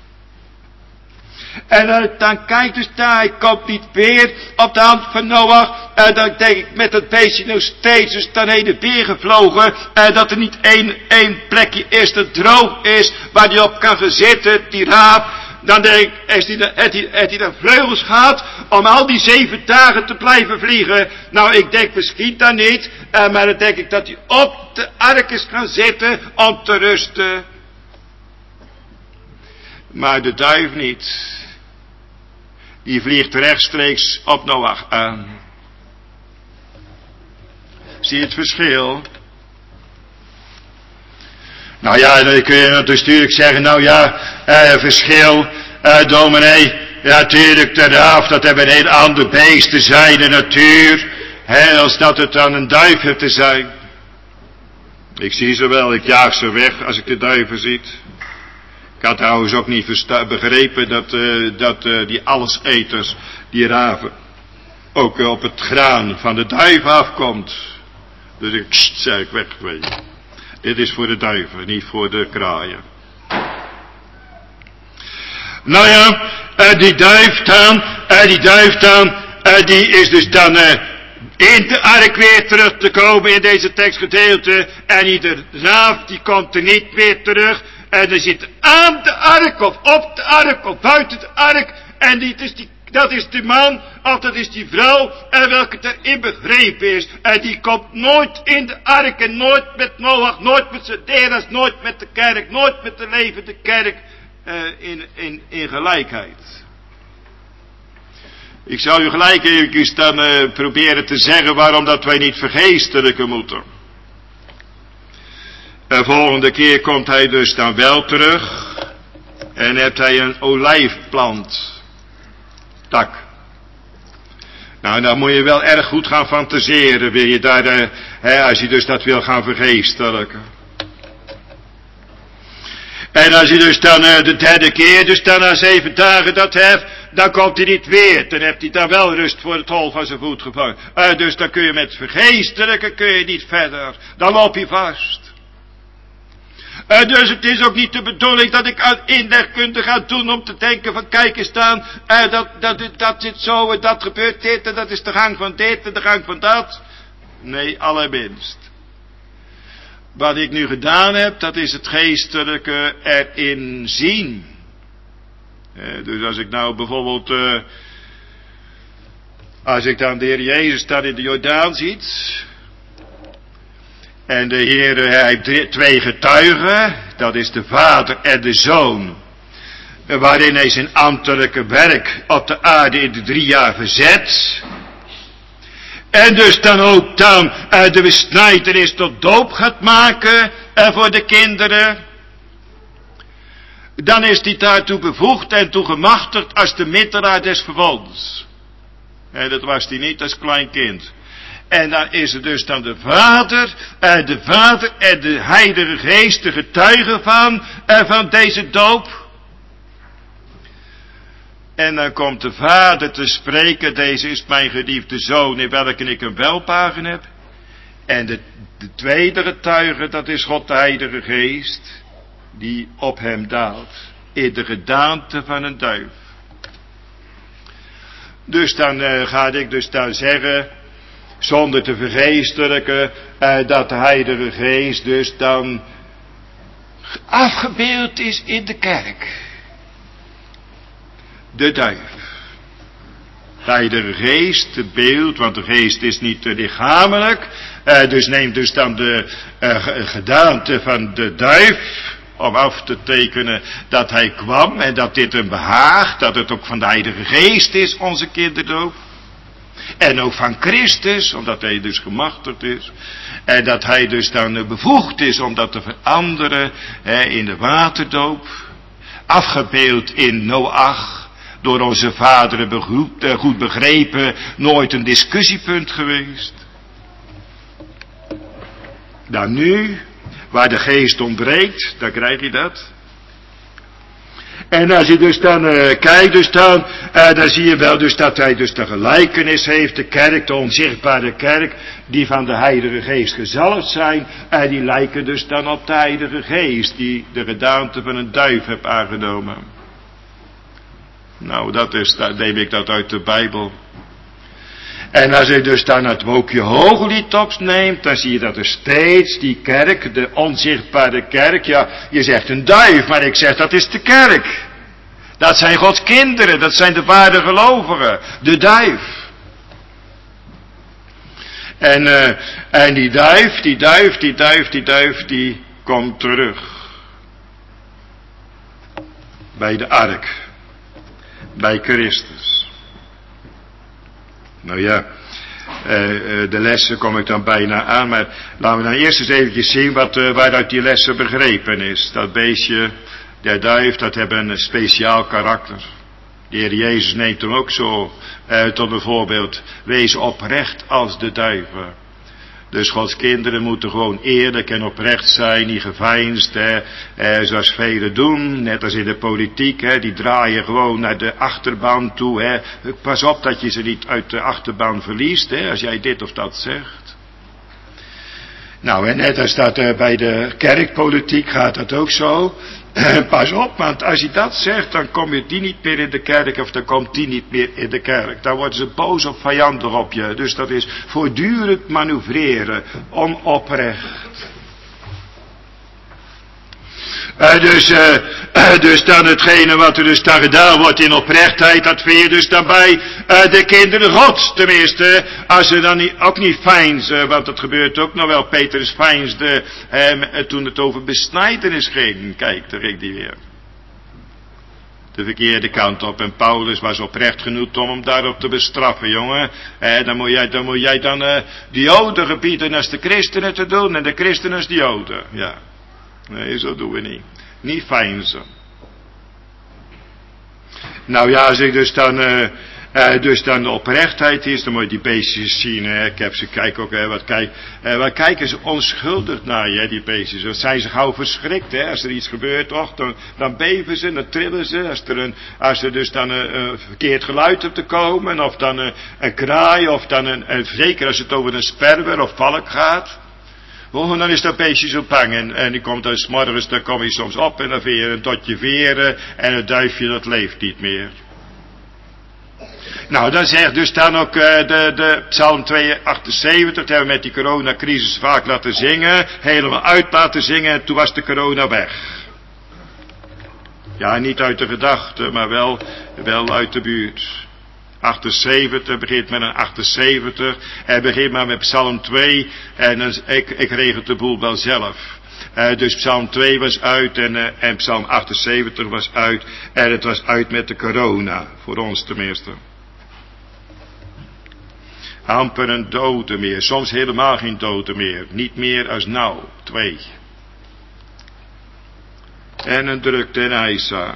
B: En uh, dan kijkt dus daar, hij komt niet weer op de hand van Noach. En uh, dan denk ik met dat beestje nog steeds dus dan heen en weer gevlogen. En uh, dat er niet één, één plekje is dat droog is, waar hij op kan gaan zitten, die raaf. Dan denk ik, heeft hij, dan, heeft, hij, heeft hij dan vleugels gehad om al die zeven dagen te blijven vliegen? Nou, ik denk misschien dan niet. Uh, maar dan denk ik dat hij op de ark is gaan zitten om te rusten. Maar de duif niet. Die vliegt rechtstreeks op Noach aan. Zie je het verschil? Nou ja, dan kun je natuurlijk zeggen, nou ja, eh, verschil, eh, dominee, ja, natuurlijk, de raaf, dat hebben een heel ander beest te zijn, de natuur, hè, als dat het dan een duif heeft te zijn. Ik zie ze wel, ik jaag ze weg als ik de duiven ziet. Ik had trouwens ook niet versta- begrepen dat, uh, dat uh, die alleseters, die raven, ook uh, op het graan van de duif afkomt. Dus ik, kst, zei ik, weg, weet je. Dit is voor de duiven, niet voor de kraaien. Nou ja, uh, die duif dan, uh, die duif dan, uh, die is dus dan uh, in de ark weer terug te komen in deze tekstgedeelte. En ieder raaf, die komt er niet weer terug. En er zit aan de ark, of op de ark, of buiten de ark. En die, is die, dat is de man, of dat is die vrouw, en welke erin begrepen is. En die komt nooit in de ark, en nooit met Noach, nooit met zijn deras, nooit met de kerk, nooit met de levende kerk, uh, in, in, in gelijkheid. Ik zal u gelijk even dan uh, proberen te zeggen waarom dat wij niet vergeestelijken moeten. De volgende keer komt hij dus dan wel terug. En hebt hij een olijfplant. Tak. Nou, dan moet je wel erg goed gaan fantaseren. Wil je daar, uh, hè, als je dus dat wil gaan vergeestelijken. En als je dus dan uh, de derde keer, dus dan na zeven dagen dat heeft, dan komt hij niet weer. Dan heeft hij dan wel rust voor het hol van zijn voet gevangen. Uh, dus dan kun je met vergeestelijken kun je niet verder. Dan loop je vast. Uh, dus het is ook niet de bedoeling dat ik aan inlegkunde ga doen om te denken van kijk eens dan, uh, dat, dat, dat zit zo en dat gebeurt dit en dat is de gang van dit en de gang van dat. Nee, allerminst. Wat ik nu gedaan heb, dat is het geestelijke erin zien. Uh, dus als ik nou bijvoorbeeld, uh, als ik dan de Heer Jezus dan in de Jordaan ziet. En de Heer, hij heeft twee getuigen, dat is de Vader en de Zoon, waarin hij zijn ambtelijke werk op de aarde in de drie jaar verzet. En dus dan ook dan uh, de besnijdenis tot doop gaat maken uh, voor de kinderen. Dan is hij daartoe bevoegd en toe gemachtigd als de middelaar des verbonds. En dat was hij niet als klein kind. En dan is er dus dan de Vader, uh, de Vader en de Heilige Geest, de getuigen van, uh, van deze doop. En dan komt de Vader te spreken, deze is mijn geliefde Zoon, in welke ik een welbehagen heb. En de, de tweede getuige, dat is God de Heilige Geest, die op hem daalt, in de gedaante van een duif. Dus dan uh, ga ik dus dan zeggen, zonder te vergeestelijken, uh, dat de Heilige Geest dus dan afgebeeld is in de kerk. De duif. De Heilige Geest, het beeld, want de geest is niet uh, lichamelijk, uh, dus neemt dus dan de uh, gedaante van de duif, om af te tekenen dat hij kwam en dat dit hem behaagt, dat het ook van de Heilige Geest is, onze kinderdoop. En ook van Christus, omdat hij dus gemachtigd is. En dat hij dus dan bevoegd is om dat te veranderen hè, in de waterdoop. Afgebeeld in Noach. Door onze vaderen goed begrepen. Nooit een discussiepunt geweest. Dan nu, waar de geest ontbreekt, dan krijg je dat. En als je dus dan uh, kijkt, dus dan, uh, dan zie je wel dus dat hij dus de gelijkenis heeft, de kerk, de onzichtbare kerk, die van de Heilige Geest gezalfd zijn, en uh, die lijken dus dan op de Heilige Geest, die de gedaante van een duif heeft aangenomen. Nou, dat is, dat neem ik dat uit de Bijbel. En als je dus dan het wolkje Hooglied opneemt, dan zie je dat er steeds die kerk, de onzichtbare kerk, ja, je zegt een duif, maar ik zeg dat is de kerk. Dat zijn Gods kinderen, dat zijn de ware gelovigen, de duif. En, uh, en die duif, die duif, die duif, die duif, die komt terug. Bij de ark. Bij Christus. Nou ja, uh, uh, de lessen kom ik dan bijna aan, maar laten we dan eerst eens eventjes zien wat, uh, waaruit die lessen begrepen is. Dat beestje, de duif, dat hebben een speciaal karakter. De Heer Jezus neemt hem ook zo uh, tot een voorbeeld. Wees oprecht als de duiven. Dus Gods kinderen moeten gewoon eerlijk en oprecht zijn, niet geveinsd, hè, eh, zoals velen doen, net als in de politiek, hè, die draaien gewoon naar de achterbaan toe, hè. Pas op dat je ze niet uit de achterbaan verliest, hè, als jij dit of dat zegt. Nou, en net als dat uh, bij de kerkpolitiek gaat dat ook zo. Pas op, want als je dat zegt, dan kom je die niet meer in de kerk, of dan komt die niet meer in de kerk. Dan worden ze boos of vijandig op je. Dus dat is voortdurend manoeuvreren, onoprecht. Uh, dus, uh, uh, dus dan hetgene wat er dus dan gedaan wordt in oprechtheid, dat vind je dus dan bij uh, de kinderen Gods. Tenminste, als ze dan niet, ook niet veinzen, want dat gebeurt ook nog wel. Petrus veinsde uh, toen het over besnijdenis ging. Kijk, daar ging die weer. De verkeerde kant op. En Paulus was oprecht genoeg om hem daarop te bestraffen, jongen. Eh, dan moet jij dan, moet jij dan uh, de Joden gebieden als de christenen te doen en de christenen als de Joden. Ja. Nee, zo doen we niet. Niet veinzen. Nou ja, als ik dus dan, uh, uh, dus dan de oprechtheid is, dan moet je die beestjes zien. Hè. Ik heb ze, kijk ook, hè, wat, kijk, uh, wat kijken ze onschuldig naar je, hè, die beestjes. Dan zijn ze gauw verschrikt, hè. Als er iets gebeurt, toch, dan, dan beven ze, dan trillen ze. Als er, een, als er dus dan een, een verkeerd geluid op te komen, of dan een, een kraai, of dan een, een, zeker als het over een sperwer of valk gaat. Oh, dan is dat beestje zo bang en, en die komt dan 's morgens, dan kom je soms op en dan vind je een dotje veren en het duifje dat leeft niet meer. Nou, dan zegt dus dan ook uh, de, de Psalm tweehonderdachtenzeventig, dat hebben we met die coronacrisis vaak laten zingen, helemaal uit laten zingen en toen was de corona weg. Ja, niet uit de gedachte, maar wel, wel uit de buurt. achtenzeventig, begint met een achtenzeventig, en begint maar met Psalm twee, en dan, ik, ik regel de boel wel zelf. Uh, dus Psalm twee was uit, en, uh, en Psalm achtenzeventig was uit, en het was uit met de corona, voor ons tenminste. Amper een dode meer, soms helemaal geen dode meer, niet meer als nou, twee. En een drukte en eisa.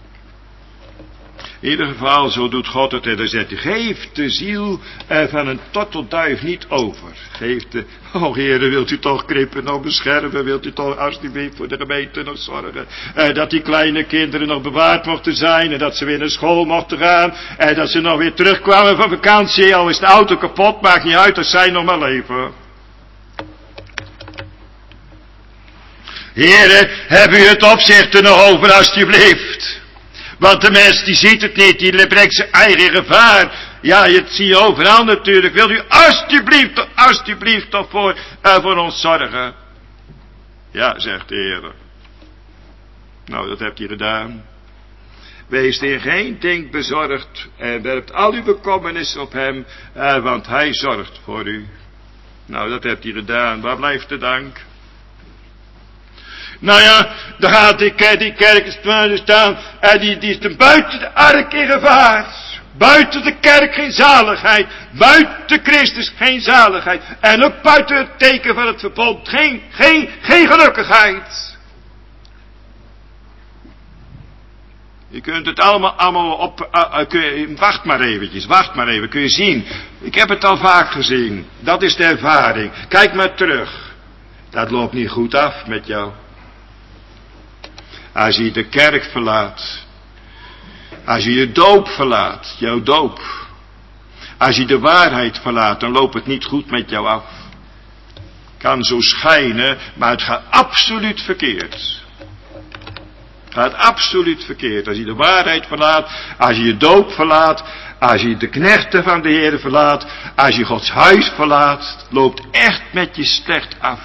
B: In ieder geval, zo doet God het en dan zegt hij, geef de ziel eh, van een tortelduif niet over. Geef de, oh Heere, wilt u toch krippen nog beschermen, wilt u toch alsjeblieft voor de gemeente nog zorgen. Eh, dat die kleine kinderen nog bewaard mochten zijn en dat ze weer naar school mochten gaan. En dat ze nog weer terugkwamen van vakantie, al is de auto kapot, maakt niet uit als zij nog maar leven. Heere, heb u het opzicht er nog over alsjeblieft. Want de mens die ziet het niet, die brengt zijn eigen gevaar. Ja, het zie je overal natuurlijk. Wilt u alsjeblieft, alsjeblieft toch voor, uh, voor ons zorgen? Ja, zegt de Heer. Nou, dat hebt hij gedaan. Wees in geen ding bezorgd en werpt al uw bekommernis op hem, uh, want hij zorgt voor u. Nou, dat hebt hij gedaan. Waar blijft de dank? Nou ja, dan gaat die, die kerk staan en die, die is dan buiten de ark in gevaar. Buiten de kerk geen zaligheid. Buiten Christus geen zaligheid. En ook buiten het teken van het verbond geen, geen, geen gelukkigheid. Je kunt het allemaal, allemaal op, uh, uh, kun je, wacht maar eventjes, wacht maar even, kun je zien. Ik heb het al vaak gezien. Dat is de ervaring. Kijk maar terug. Dat loopt niet goed af met jou. Als je de kerk verlaat. Als je je doop verlaat, jouw doop. Als je de waarheid verlaat, dan loopt het niet goed met jou af. Kan zo schijnen, maar het gaat absoluut verkeerd. Het gaat absoluut verkeerd. Als je de waarheid verlaat, als je je doop verlaat, als je de knechten van de Heer verlaat, als je Gods huis verlaat, het loopt echt met je slecht af.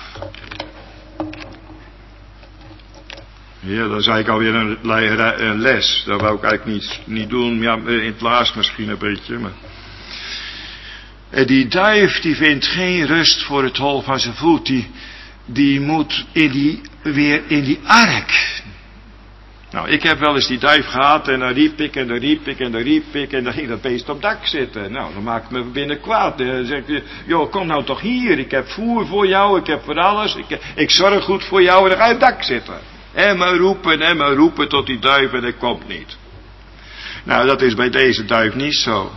B: Ja, dan zei ik alweer een, een les. Dat wou ik eigenlijk niet, niet doen. Ja, in het laatst misschien een beetje. Maar... En die duif die vindt geen rust voor het hol van zijn voet. Die, die moet in die, weer in die ark. Nou, ik heb wel eens die duif gehad en dan riep ik en dan riep ik en dan riep ik en dan ging dat beest op het dak zitten. Nou, dan maak ik me binnen kwaad. Dan zeg ik, joh, kom nou toch hier. Ik heb voer voor jou, ik heb voor alles. Ik, ik zorg goed voor jou en dan ga je op het dak zitten. En maar roepen en maar roepen tot die duif en dat komt niet. Nou, dat is bij deze duif niet zo.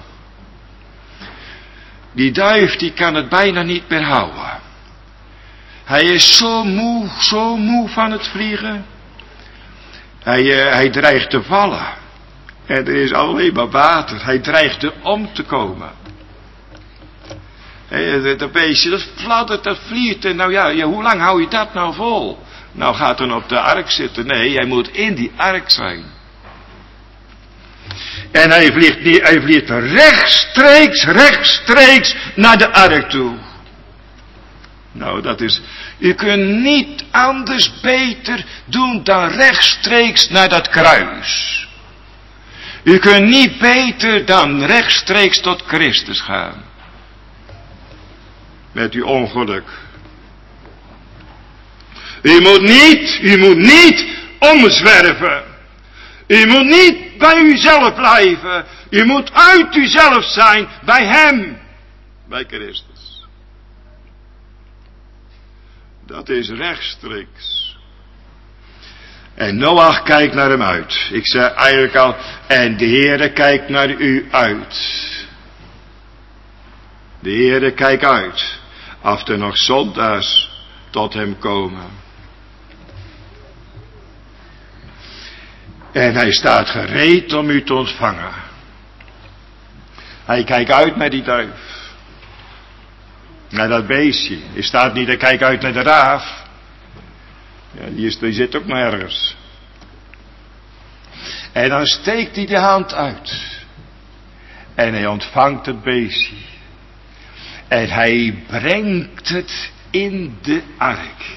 B: Die duif die kan het bijna niet meer houden. Hij is zo moe, zo moe van het vliegen. Hij, uh, hij dreigt te vallen. En er is alleen maar water. Hij dreigt er om te komen. Hey, dat beestje, dat fladdert, dat vliegt. En nou ja, ja, hoe lang hou je dat nou vol? Nou gaat dan op de ark zitten. Nee, jij moet in die ark zijn. En hij vliegt, niet, hij vliegt rechtstreeks, rechtstreeks naar de ark toe. Nou, dat is... U kunt niet anders beter doen dan rechtstreeks naar dat kruis. U kunt niet beter dan rechtstreeks tot Christus gaan. Met uw ongeluk. U moet niet, u moet niet omzwerven. U moet niet bij uzelf blijven. U moet uit uzelf zijn bij Hem. Bij Christus. Dat is rechtstreeks. En Noach kijkt naar hem uit. Ik zei eigenlijk al, en de Heere kijkt naar u uit. De Heere kijkt uit. Of er nog zondaars tot hem komen. En hij staat gereed om u te ontvangen. Hij kijkt uit naar die duif. Naar dat beestje. Hij staat niet, hij kijkt uit naar de raaf. Ja, die, is, die zit ook nergens. En dan steekt hij de hand uit. En hij ontvangt het beestje. En hij brengt het in de ark.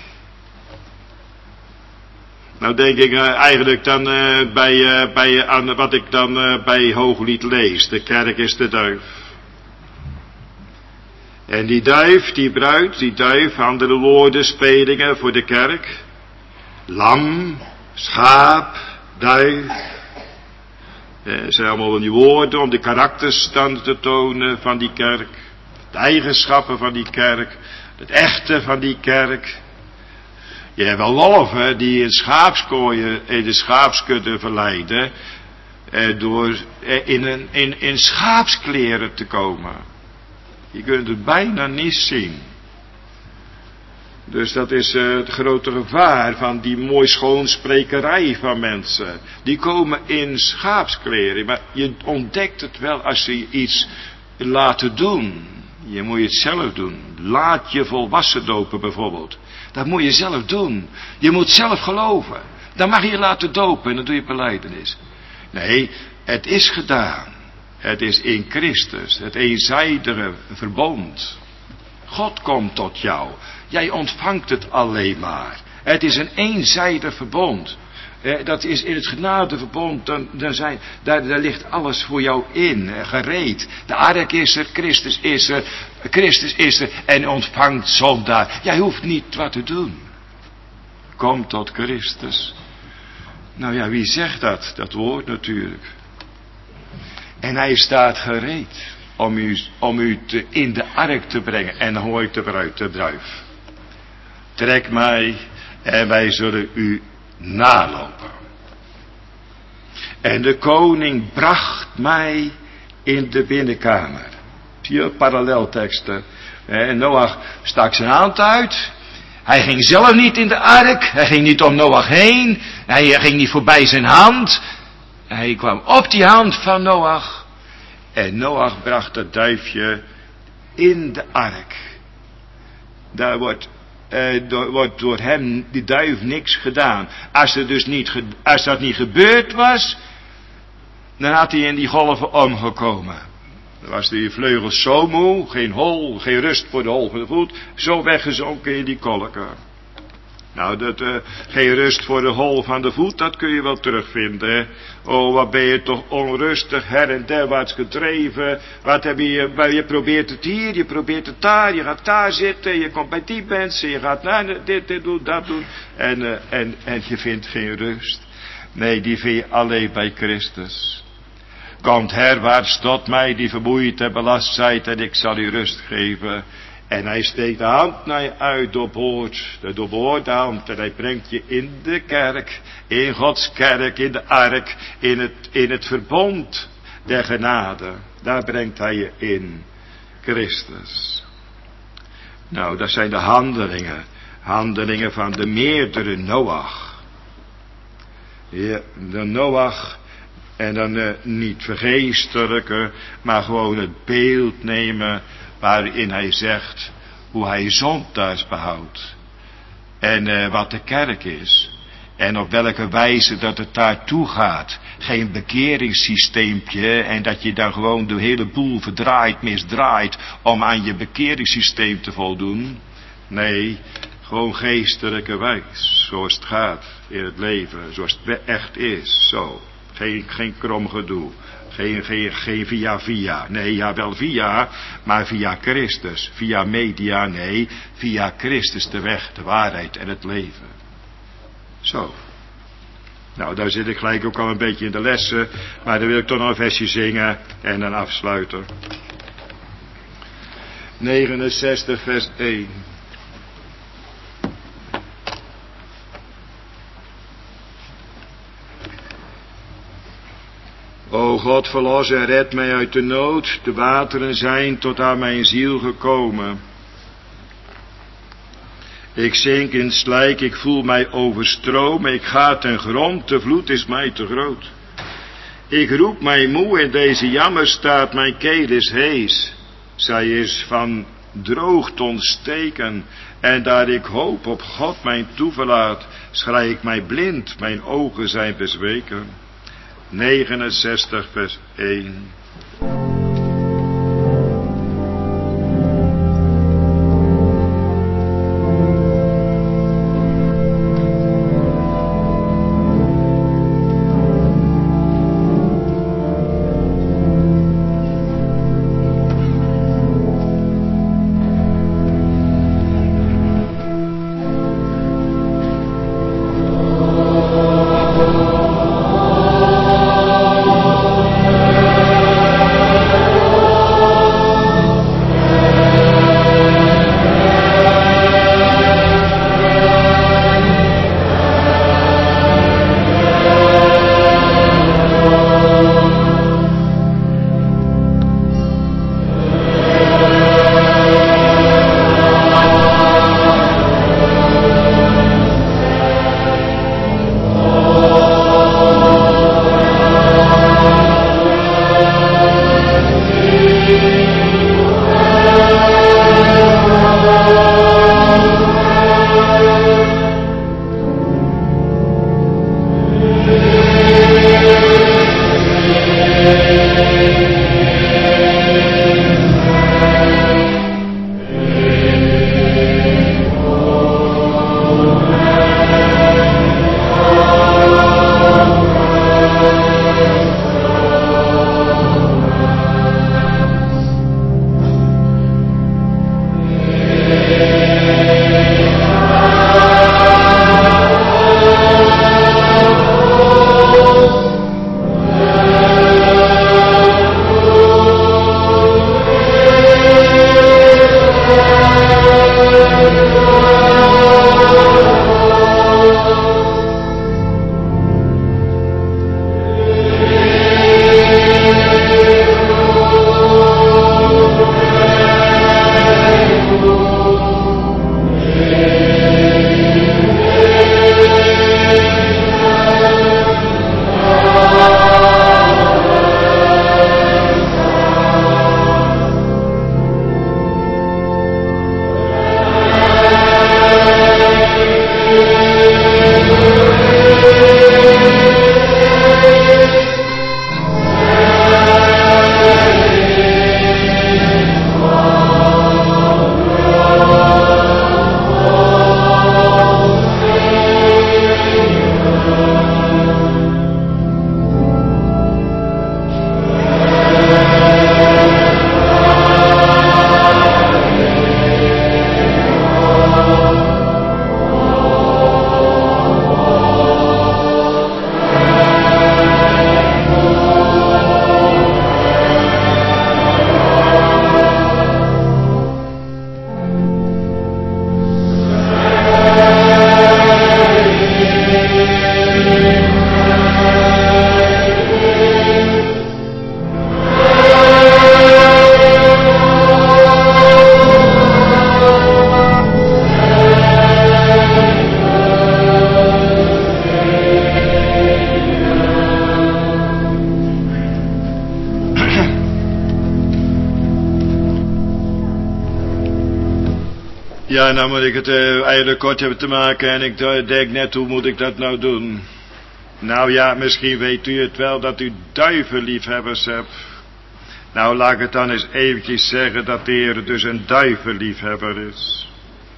B: Nou denk ik uh, eigenlijk dan uh, bij, uh, bij uh, aan wat ik dan uh, bij Hooglied lees. De kerk is de duif. En die duif, die bruid, die duif, andere woorden, spelingen voor de kerk. Lam, schaap, duif. Het zijn allemaal van die woorden om de karakterstand te tonen van die kerk. De eigenschappen van die kerk. Het echte van die kerk. Je hebt wel wolven die in schaapskooien, in de schaapskudde verleiden. Eh, door eh, in, een, in, in schaapskleren te komen. Je kunt het bijna niet zien. Dus dat is uh, het grote gevaar van die mooi schoonsprekerij van mensen. Die komen in schaapskleren. Maar je ontdekt het wel als ze iets laten doen. Je moet het zelf doen. Laat je volwassen dopen bijvoorbeeld. Dat moet je zelf doen. Je moet zelf geloven. Dan mag je je laten dopen en dan doe je belijdenis. Nee, het is gedaan. Het is in Christus, het eenzijdige verbond. God komt tot jou. Jij ontvangt het alleen maar. Het is een eenzijdig verbond. Eh, dat is in het genadeverbond, dan, dan zijn, daar, daar ligt alles voor jou in, eh, gereed. De ark is er, Christus is er, Christus is er en ontvangt zondaar. Jij hoeft niet wat te doen. Kom tot Christus. Nou ja, wie zegt dat? Dat woord natuurlijk. En hij staat gereed om u, om u te, in de ark te brengen. En dan hoort de bruid, de druif. Trek mij en wij zullen u nalopen. En de koning bracht mij in de binnenkamer. Zie je, parallelteksten. En Noach stak zijn hand uit. Hij ging zelf niet in de ark. Hij ging niet om Noach heen. Hij ging niet voorbij zijn hand. Hij kwam op die hand van Noach. En Noach bracht het duifje in de ark. Daar wordt, eh, door, wordt door hem, die duif, niks gedaan. Als, er dus niet, als dat niet gebeurd was, dan had hij in die golven omgekomen. Dan was die vleugels zo moe, geen hol, geen rust voor de hol van de voet, zo weggezonken in die kolken. Nou, dat, uh, geen rust voor de hol van de voet, dat kun je wel terugvinden. Hè? Oh, wat ben je toch onrustig, her en derwaarts gedreven. Wat heb je, je probeert het hier, je probeert het daar, je gaat daar zitten, je komt bij die mensen, je gaat naar dit, dit doen, dat doen. En, uh, en, en je vindt geen rust. Nee, die vind je alleen bij Christus. Komt herwaarts tot mij die vermoeid en belast zijt en ik zal u rust geven. En hij steekt de hand naar je uit, doorboort, de doorboorde hand, en hij brengt je in de kerk, in Gods kerk, in de ark, in het, in het verbond der genade. Daar brengt hij je in, Christus. Nou, dat zijn de handelingen, handelingen van de meerdere Noach. Ja, de Noach, en dan uh, niet vergeestelijken, maar gewoon het beeld nemen waarin hij zegt hoe hij zondaars behoudt. En uh, wat de kerk is. En op welke wijze dat het daartoe gaat. Geen bekeringssysteempje en dat je dan gewoon de hele boel verdraait, misdraait om aan je bekeringssysteem te voldoen. Nee, gewoon geestelijke wijs. Zoals het gaat in het leven, zoals het echt is. Zo. Geen, geen krom gedoe. Geen, geen, geen via via. Nee, ja wel via, maar via Christus. Via media, nee. Via Christus de weg, de waarheid en het leven. Zo. Nou, daar zit ik gelijk ook al een beetje in de lessen. Maar dan wil ik toch nog een versje zingen en dan afsluiten. negenenzestig vers één. O God, verlos en red mij uit de nood. De wateren zijn tot aan mijn ziel gekomen. Ik zink in slijk, ik voel mij overstromen. Ik ga ten grond, de vloed is mij te groot. Ik roep mij moe in deze jammerstaat, mijn keel is hees. Zij is van droog te ontsteken. En daar ik hoop op God mijn toeverlaat, schrei ik mij blind, mijn ogen zijn bezweken. negenenzestig vers één. Ja, nou moet ik het uh, eigenlijk kort hebben te maken en ik uh, denk net, hoe moet ik dat nou doen? Nou ja, misschien weet u het wel dat u duivenliefhebbers hebt. Nou, laat ik het dan eens eventjes zeggen dat de Heer dus een duivenliefhebber is.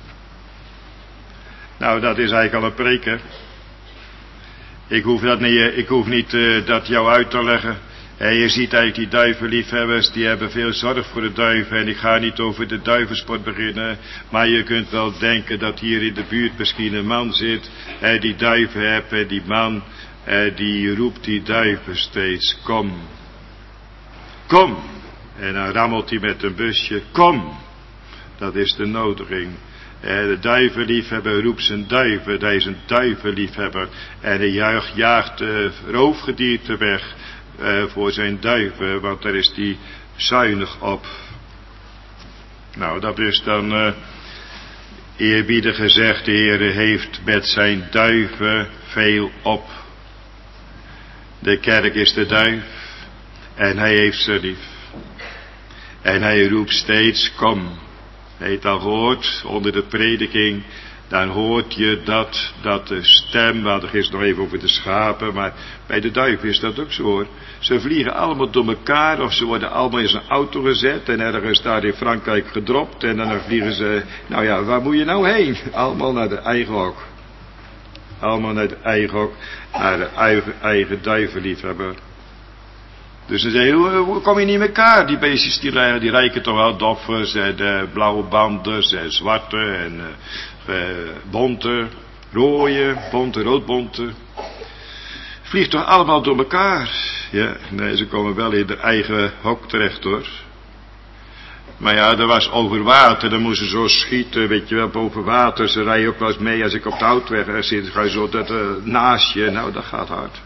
B: Nou, dat is eigenlijk al een preek, Ik hoef dat niet, ik hoef niet uh, dat jou uit te leggen. En je ziet eigenlijk die duivenliefhebbers, die hebben veel zorg voor de duiven. En ik ga niet over de duivensport beginnen. Maar je kunt wel denken dat hier in de buurt misschien een man zit. En die duiven heeft en die man, en die roept die duiven steeds, kom. Kom. En dan rammelt hij met een busje, kom. Dat is de nodiging. En de duivenliefhebber roept zijn duiven, hij is een duivenliefhebber. En hij juicht, jaagt uh, roofgedierte weg uh, voor zijn duiven, want daar is hij zuinig op. Nou, dat is dan uh, eerbiedig gezegd, de Heer heeft met zijn duiven veel op. De kerk is de duif en hij heeft ze lief. En hij roept steeds, kom. Hij heeft al gehoord onder de prediking, dan hoort je dat, dat de stem, we hadden gisteren nog even over de schapen, maar bij de duiven is dat ook zo hoor. Ze vliegen allemaal door elkaar of ze worden allemaal in zijn auto gezet en ergens daar in Frankrijk gedropt en dan vliegen ze, nou ja, waar moet je nou heen? Allemaal naar de eigen hok. Allemaal naar de eigen hok, naar de eigen, eigen duivenliefhebber. Dus dan zeg je, hoe, hoe kom je niet in elkaar? Die beestjes die, die rijken toch wel doffers en uh, blauwe banden en zwarte en uh, uh, bonte, rode, bonte, roodbonte. Vliegt toch allemaal door elkaar? Ja, nee, ze komen wel in de eigen hok terecht hoor. Maar ja, dat was over water, dan moesten ze zo schieten, weet je wel, boven water. Ze rijden ook wel eens mee als ik op de houtweg zit, ga je zo dat uh, naast je, nou dat gaat hard.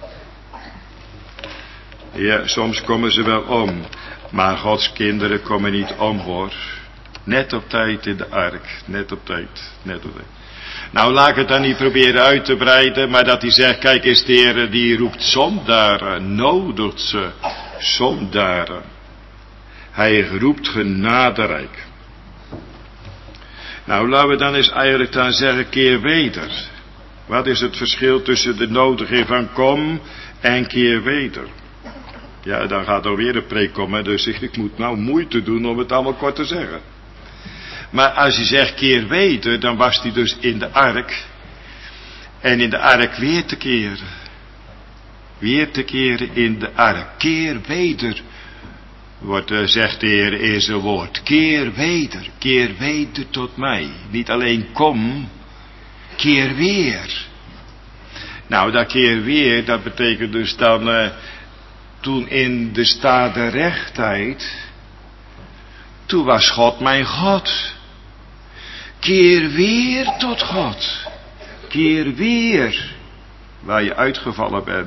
B: Ja, soms komen ze wel om, maar Gods kinderen komen niet om hoor. Net op tijd in de ark, net op tijd, net op tijd. Nou, laat ik het dan niet proberen uit te breiden, maar dat hij zegt, kijk eens de Heer, die roept zondaren, nodigt ze, zondaren. Hij roept genaderijk. Nou, laten we dan eens eigenlijk dan zeggen, keer weder. Wat is het verschil tussen de nodiging van kom en keer weder? Ja, dan gaat er weer een preek komen, dus ik, ik moet nou moeite doen om het allemaal kort te zeggen. Maar als je zegt keer weder, dan was hij dus in de ark. En in de ark weer te keren. Weer te keren in de ark. Keer weder, wordt, uh, zegt de Heer in zijn woord. Keer weder, keer weder tot mij. Niet alleen kom, keer weer. Nou, dat keer weer, dat betekent dus dan... Uh, Toen in de stade rechtheid, toen was God mijn God. Keer weer tot God. Keer weer waar je uitgevallen bent.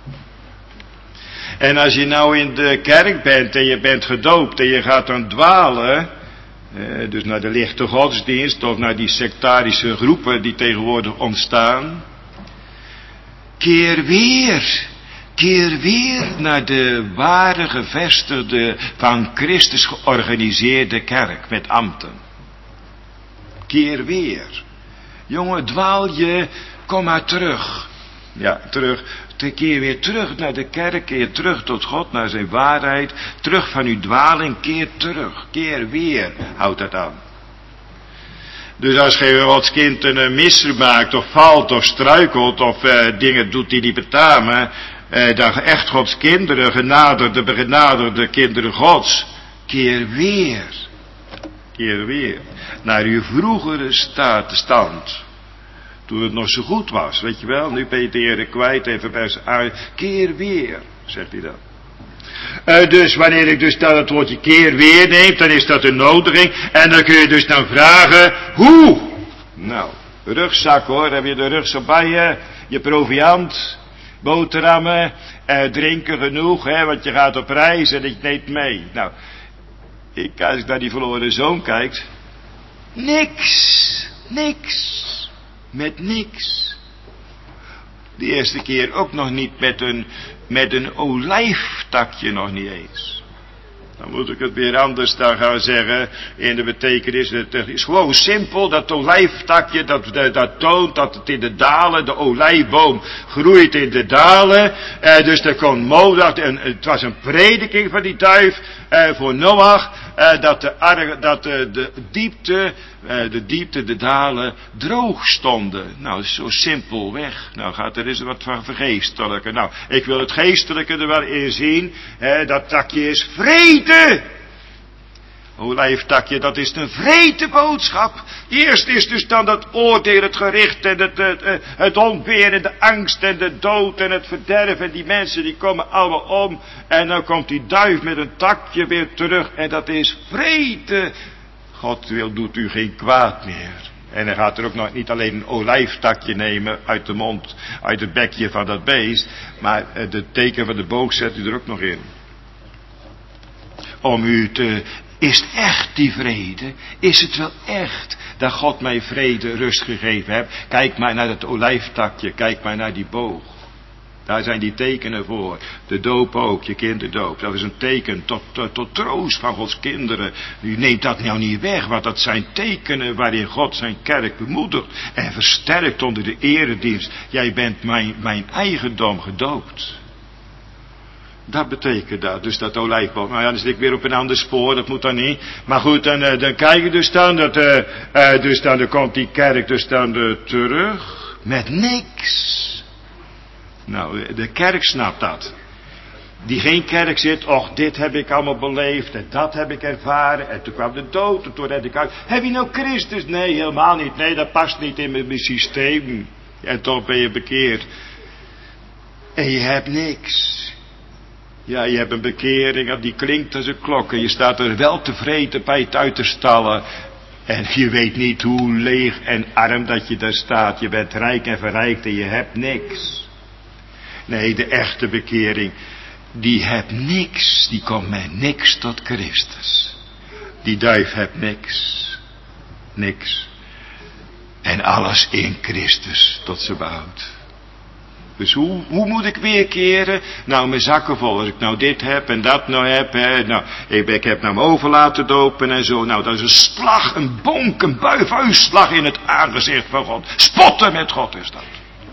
B: En als je nou in de kerk bent en je bent gedoopt en je gaat dan dwalen, eh, dus naar de lichte godsdienst of naar die sectarische groepen die tegenwoordig ontstaan. Keer weer. Keer weer naar de ware gevestigde, van Christus georganiseerde kerk met ambten. Keer weer. Jongen, dwaal je, kom maar terug. Ja, terug. Keer weer terug naar de kerk, keer terug tot God, naar zijn waarheid. Terug van uw dwaling, keer terug. Keer weer, houdt dat aan. Dus als je Gods kind een misser maakt, of valt, of struikelt, of uh, dingen doet die niet betamen... Eh, dan echt Gods kinderen, genaderde, begenaderde kinderen Gods, keer weer, keer weer, naar uw vroegere staat, stand, toen het nog zo goed was, weet je wel, nu ben je de Heer kwijt, even bij zijn uit, keer weer, zegt hij dan. Uh, dus wanneer ik dus dan het woordje keer weer neem, dan is dat een nodiging, en dan kun je dus dan vragen, hoe? Nou, rugzak hoor, heb je de rugzak bij je, je proviant, boterhammen, eh, drinken genoeg, hè, want je gaat op reis en ik neemt mee. Nou, ik, als ik naar die verloren zoon kijk, niks, niks, met niks. De eerste keer ook nog niet met een, met een olijftakje nog niet eens. Dan moet ik het weer anders dan gaan zeggen in de betekenis. Het is gewoon simpel, dat olijftakje, dat, dat, dat toont dat het in de dalen, de olijfboom groeit in de dalen. Eh, dus er komt Noach, en het was een prediking van die duif eh, voor Noach, eh, dat, de, dat de, de diepte, eh, de diepte, de dalen droog stonden. Nou, zo simpel weg. Nou, gaat er eens wat van vergeestelijken. Nou, ik wil het geestelijke er wel in zien. Eh, dat takje is vrede. Olijftakje, dat is een vrede boodschap. Eerst is dus dan dat oordeel, het gericht en het, het, het onweer en de angst en de dood en het verderf. En die mensen die komen allemaal om. En dan komt die duif met een takje weer terug. En dat is vrede. God wil, doet u geen kwaad meer. En hij gaat er ook nog niet alleen een olijftakje nemen uit de mond, uit het bekje van dat beest. Maar het teken van de boog zet u er ook nog in. Om u te... Is het echt die vrede? Is het wel echt dat God mij vrede, rust gegeven heeft? Kijk maar naar dat olijftakje, kijk maar naar die boog. Daar zijn die tekenen voor. De doop ook, je kinderdoop. Dat is een teken tot, tot, tot troost van Gods kinderen. U neemt dat nou niet weg, want dat zijn tekenen waarin God zijn kerk bemoedigt en versterkt onder de eredienst. Jij bent mijn, mijn eigendom gedoopt. Dat betekent dat, dus dat olijfboom. Nou ja, dan zit ik weer op een ander spoor, dat moet dan niet. Maar goed, dan, uh, dan kijk je dus dan, dat, uh, uh, dus dan, dan komt die kerk dus dan uh, terug, met niks. Nou, de kerk snapt dat. Die geen kerk zit, och, dit heb ik allemaal beleefd, en dat heb ik ervaren, en toen kwam de dood, en toen red ik uit. Heb je nou Christus? Nee, helemaal niet, nee, dat past niet in mijn systeem. En toch ben je bekeerd. En je hebt niks. Ja, je hebt een bekering, die klinkt als een klok. En je staat er wel tevreden bij het uit te stallen. En je weet niet hoe leeg en arm dat je daar staat. Je bent rijk en verrijkt en je hebt niks. Nee, de echte bekering, die hebt niks. Die komt met niks tot Christus. Die duif hebt niks. Niks. En alles in Christus tot zijn behoud. Dus hoe, hoe moet ik weerkeren? Nou, mijn zakken vol. Als ik nou dit heb en dat nou heb. Hè, nou, ik, ik heb nou mijn over laten dopen en zo. Nou, dat is een slag, een bonk, een buifuitslag in het aangezicht van God. Spotten met God is dat.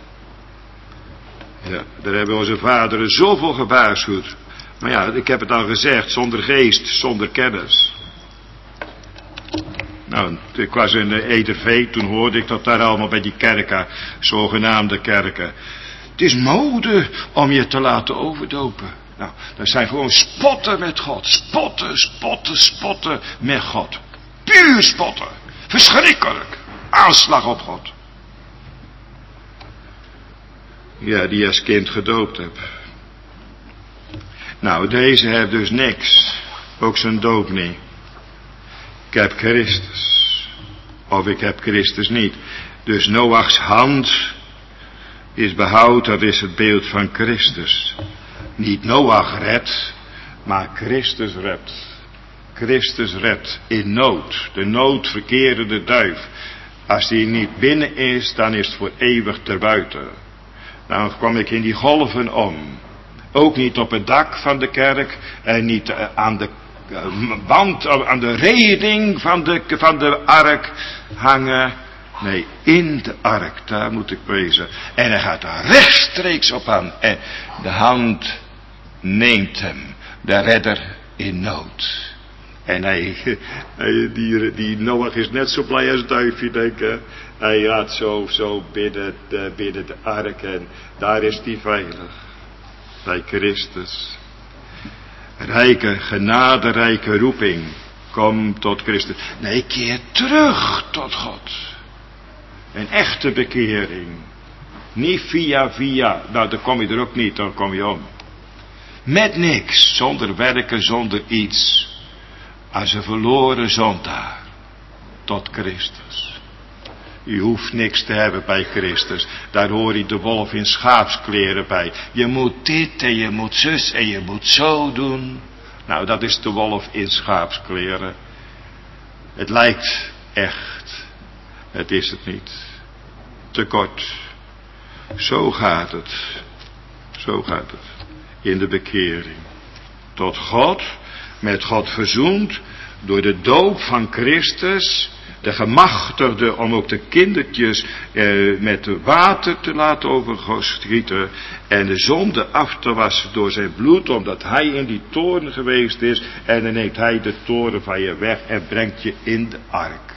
B: Ja, daar hebben onze vaderen zoveel gewaarschuwd. Maar ja, ik heb het al gezegd, zonder geest, zonder kennis. Nou, ik was in de Ederveen, toen hoorde ik dat daar allemaal bij die kerken, zogenaamde kerken. Het is mode om je te laten overdopen. Nou, dat zijn gewoon spotten met God. Spotten, spotten, spotten met God. Puur spotten. Verschrikkelijk. Aanslag op God. Ja, die je als kind gedoopt hebt. Nou, deze heeft dus niks. Ook zijn doop niet. Ik heb Christus. Of ik heb Christus niet. Dus Noachs hand is behoud, dat is het beeld van Christus. Niet Noach redt, maar Christus redt. Christus redt in nood. De noodverkerende duif. Als die niet binnen is, dan is het voor eeuwig ter buiten. Dan kwam ik in die golven om. Ook niet op het dak van de kerk. En niet aan de wand, aan de reding van de, van de ark hangen. Nee, in de ark, daar moet ik wezen. En hij gaat daar rechtstreeks op aan. En de hand neemt hem, de redder in nood. En hij, hij die, die Noach is net zo blij als duifje, denk ik. Hij gaat zo, zo binnen de, binnen de ark en daar is hij veilig. Bij Christus. Rijke, genaderijke roeping. Kom tot Christus. Nee, keer terug tot God. Een echte bekering. Niet via via. Nou, dan kom je er ook niet, dan kom je om. Met niks, zonder werken, zonder iets. Als een verloren zondaar. Tot Christus. U hoeft niks te hebben bij Christus. Daar hoor je de wolf in schaapskleren bij. Je moet dit en je moet zus en je moet zo doen. Nou, dat is de wolf in schaapskleren. Het lijkt echt. Het is het niet. Te kort. Zo gaat het. Zo gaat het. In de bekering. Tot God. met God verzoend door de doop van Christus, de gemachtigde om ook de kindertjes eh, met water te laten overschieten en de zonde af te wassen door zijn bloed, omdat hij in die toren geweest is, en dan neemt hij de toren van je weg en brengt je in de ark.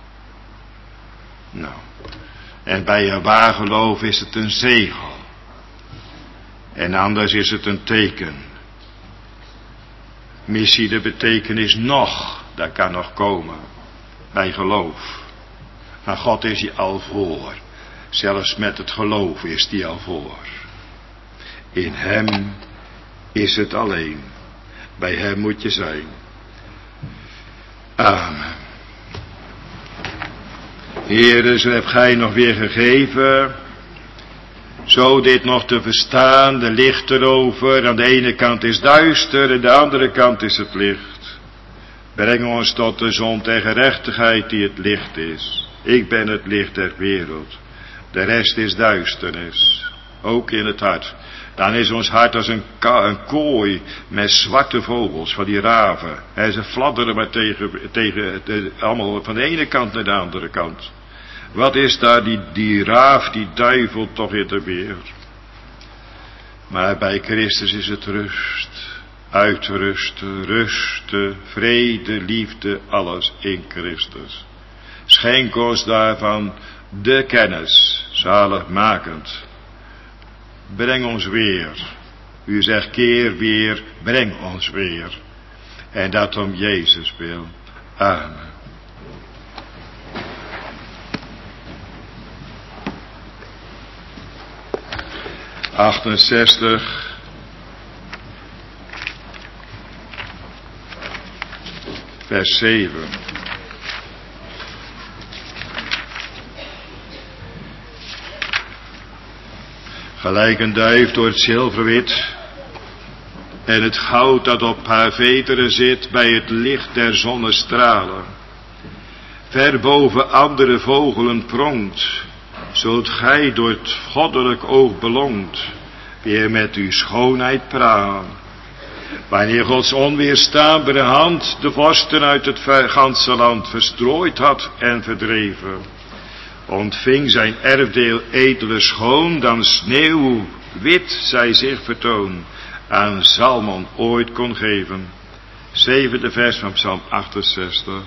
B: Nou, en bij een waar geloof is het een zegel. En anders is het een teken. Missie de betekenis nog, dat kan nog komen. Bij geloof. Maar God is hier al voor. Zelfs met het geloof is die al voor. In hem is het alleen. Bij hem moet je zijn. Amen. Heere, zo heb gij nog weer gegeven, zo dit nog te verstaan, de licht erover. Aan de ene kant is duister, aan de andere kant is het licht. Breng ons tot de zon en gerechtigheid die het licht is. Ik ben het licht der wereld. De rest is duisternis, ook in het hart. Dan is ons hart als een, ka- een kooi met zwarte vogels, van die raven. En ze fladderen maar tegen, tegen de, allemaal van de ene kant naar de andere kant. Wat is daar die, die raaf, die duivel toch in de weer? Maar bij Christus is het rust, uitrusten, rusten, vrede, liefde, alles in Christus. Schenk ons daarvan de kennis, zaligmakend. Breng ons weer. U zegt keer weer, breng ons weer. En dat om Jezus wil. Amen. achtenzestig. Vers zeven. Gelijk een duif door het zilverwit en het goud dat op haar veteren zit bij het licht der zonnestralen. Ver boven andere vogelen pronkt, zult gij door het goddelijk oog belongt, weer met uw schoonheid praal. Wanneer Gods onweerstaanbare hand de vorsten uit het ganse land verstrooid had en verdreven, ontving zijn erfdeel edele schoon, dan sneeuwwit zij zich vertoon, aan Salmon ooit kon geven. Zevende vers van Psalm achtenzestig.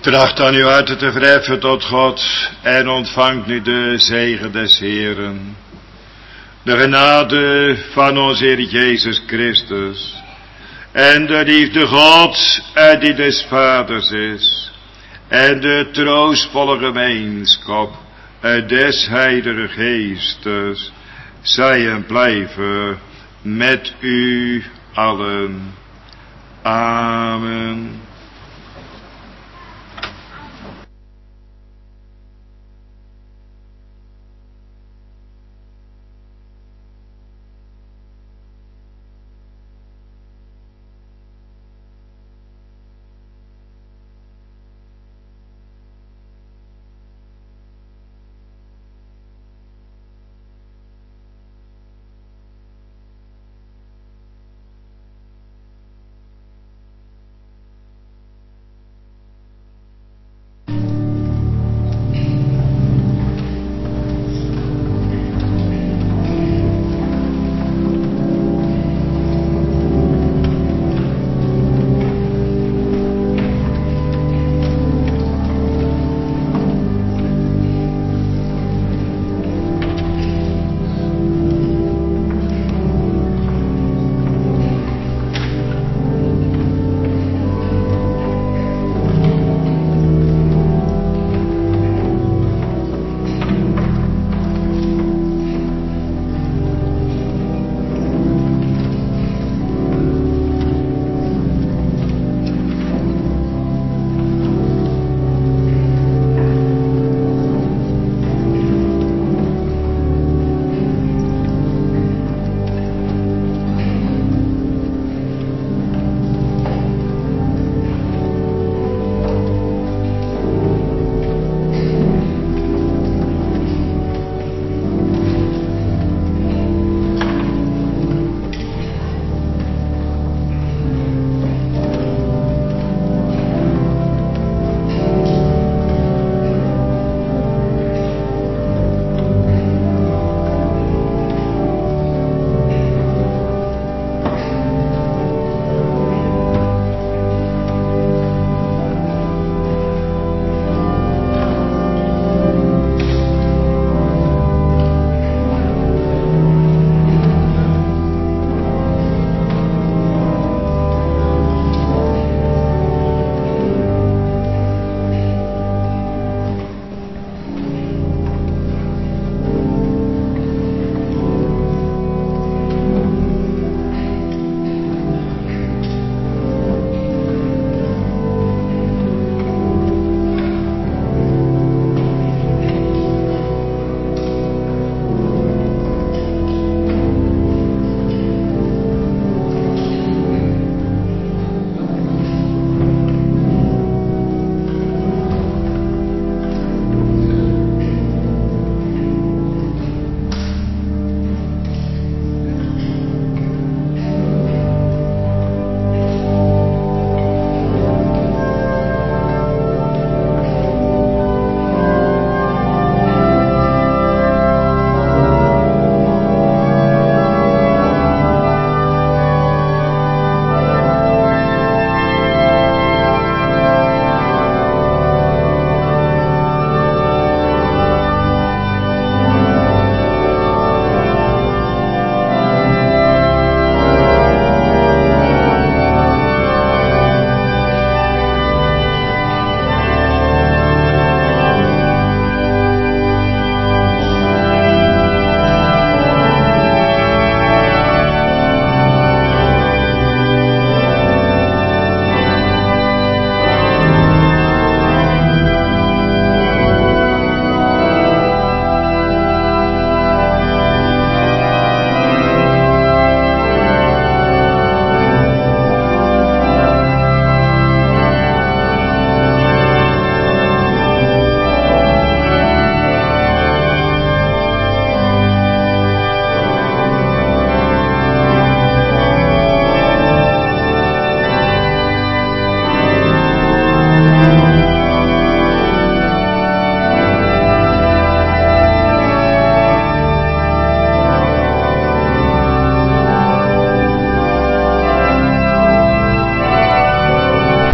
B: Tracht dan uw harten te verheffen tot God en ontvangt nu de zegen des Heeren. De genade van onze Heer Jezus Christus en de liefde Gods en die des Vaders is en de troostvolle gemeenschap des Heilige Geestes zij en blijven met u allen. Amen.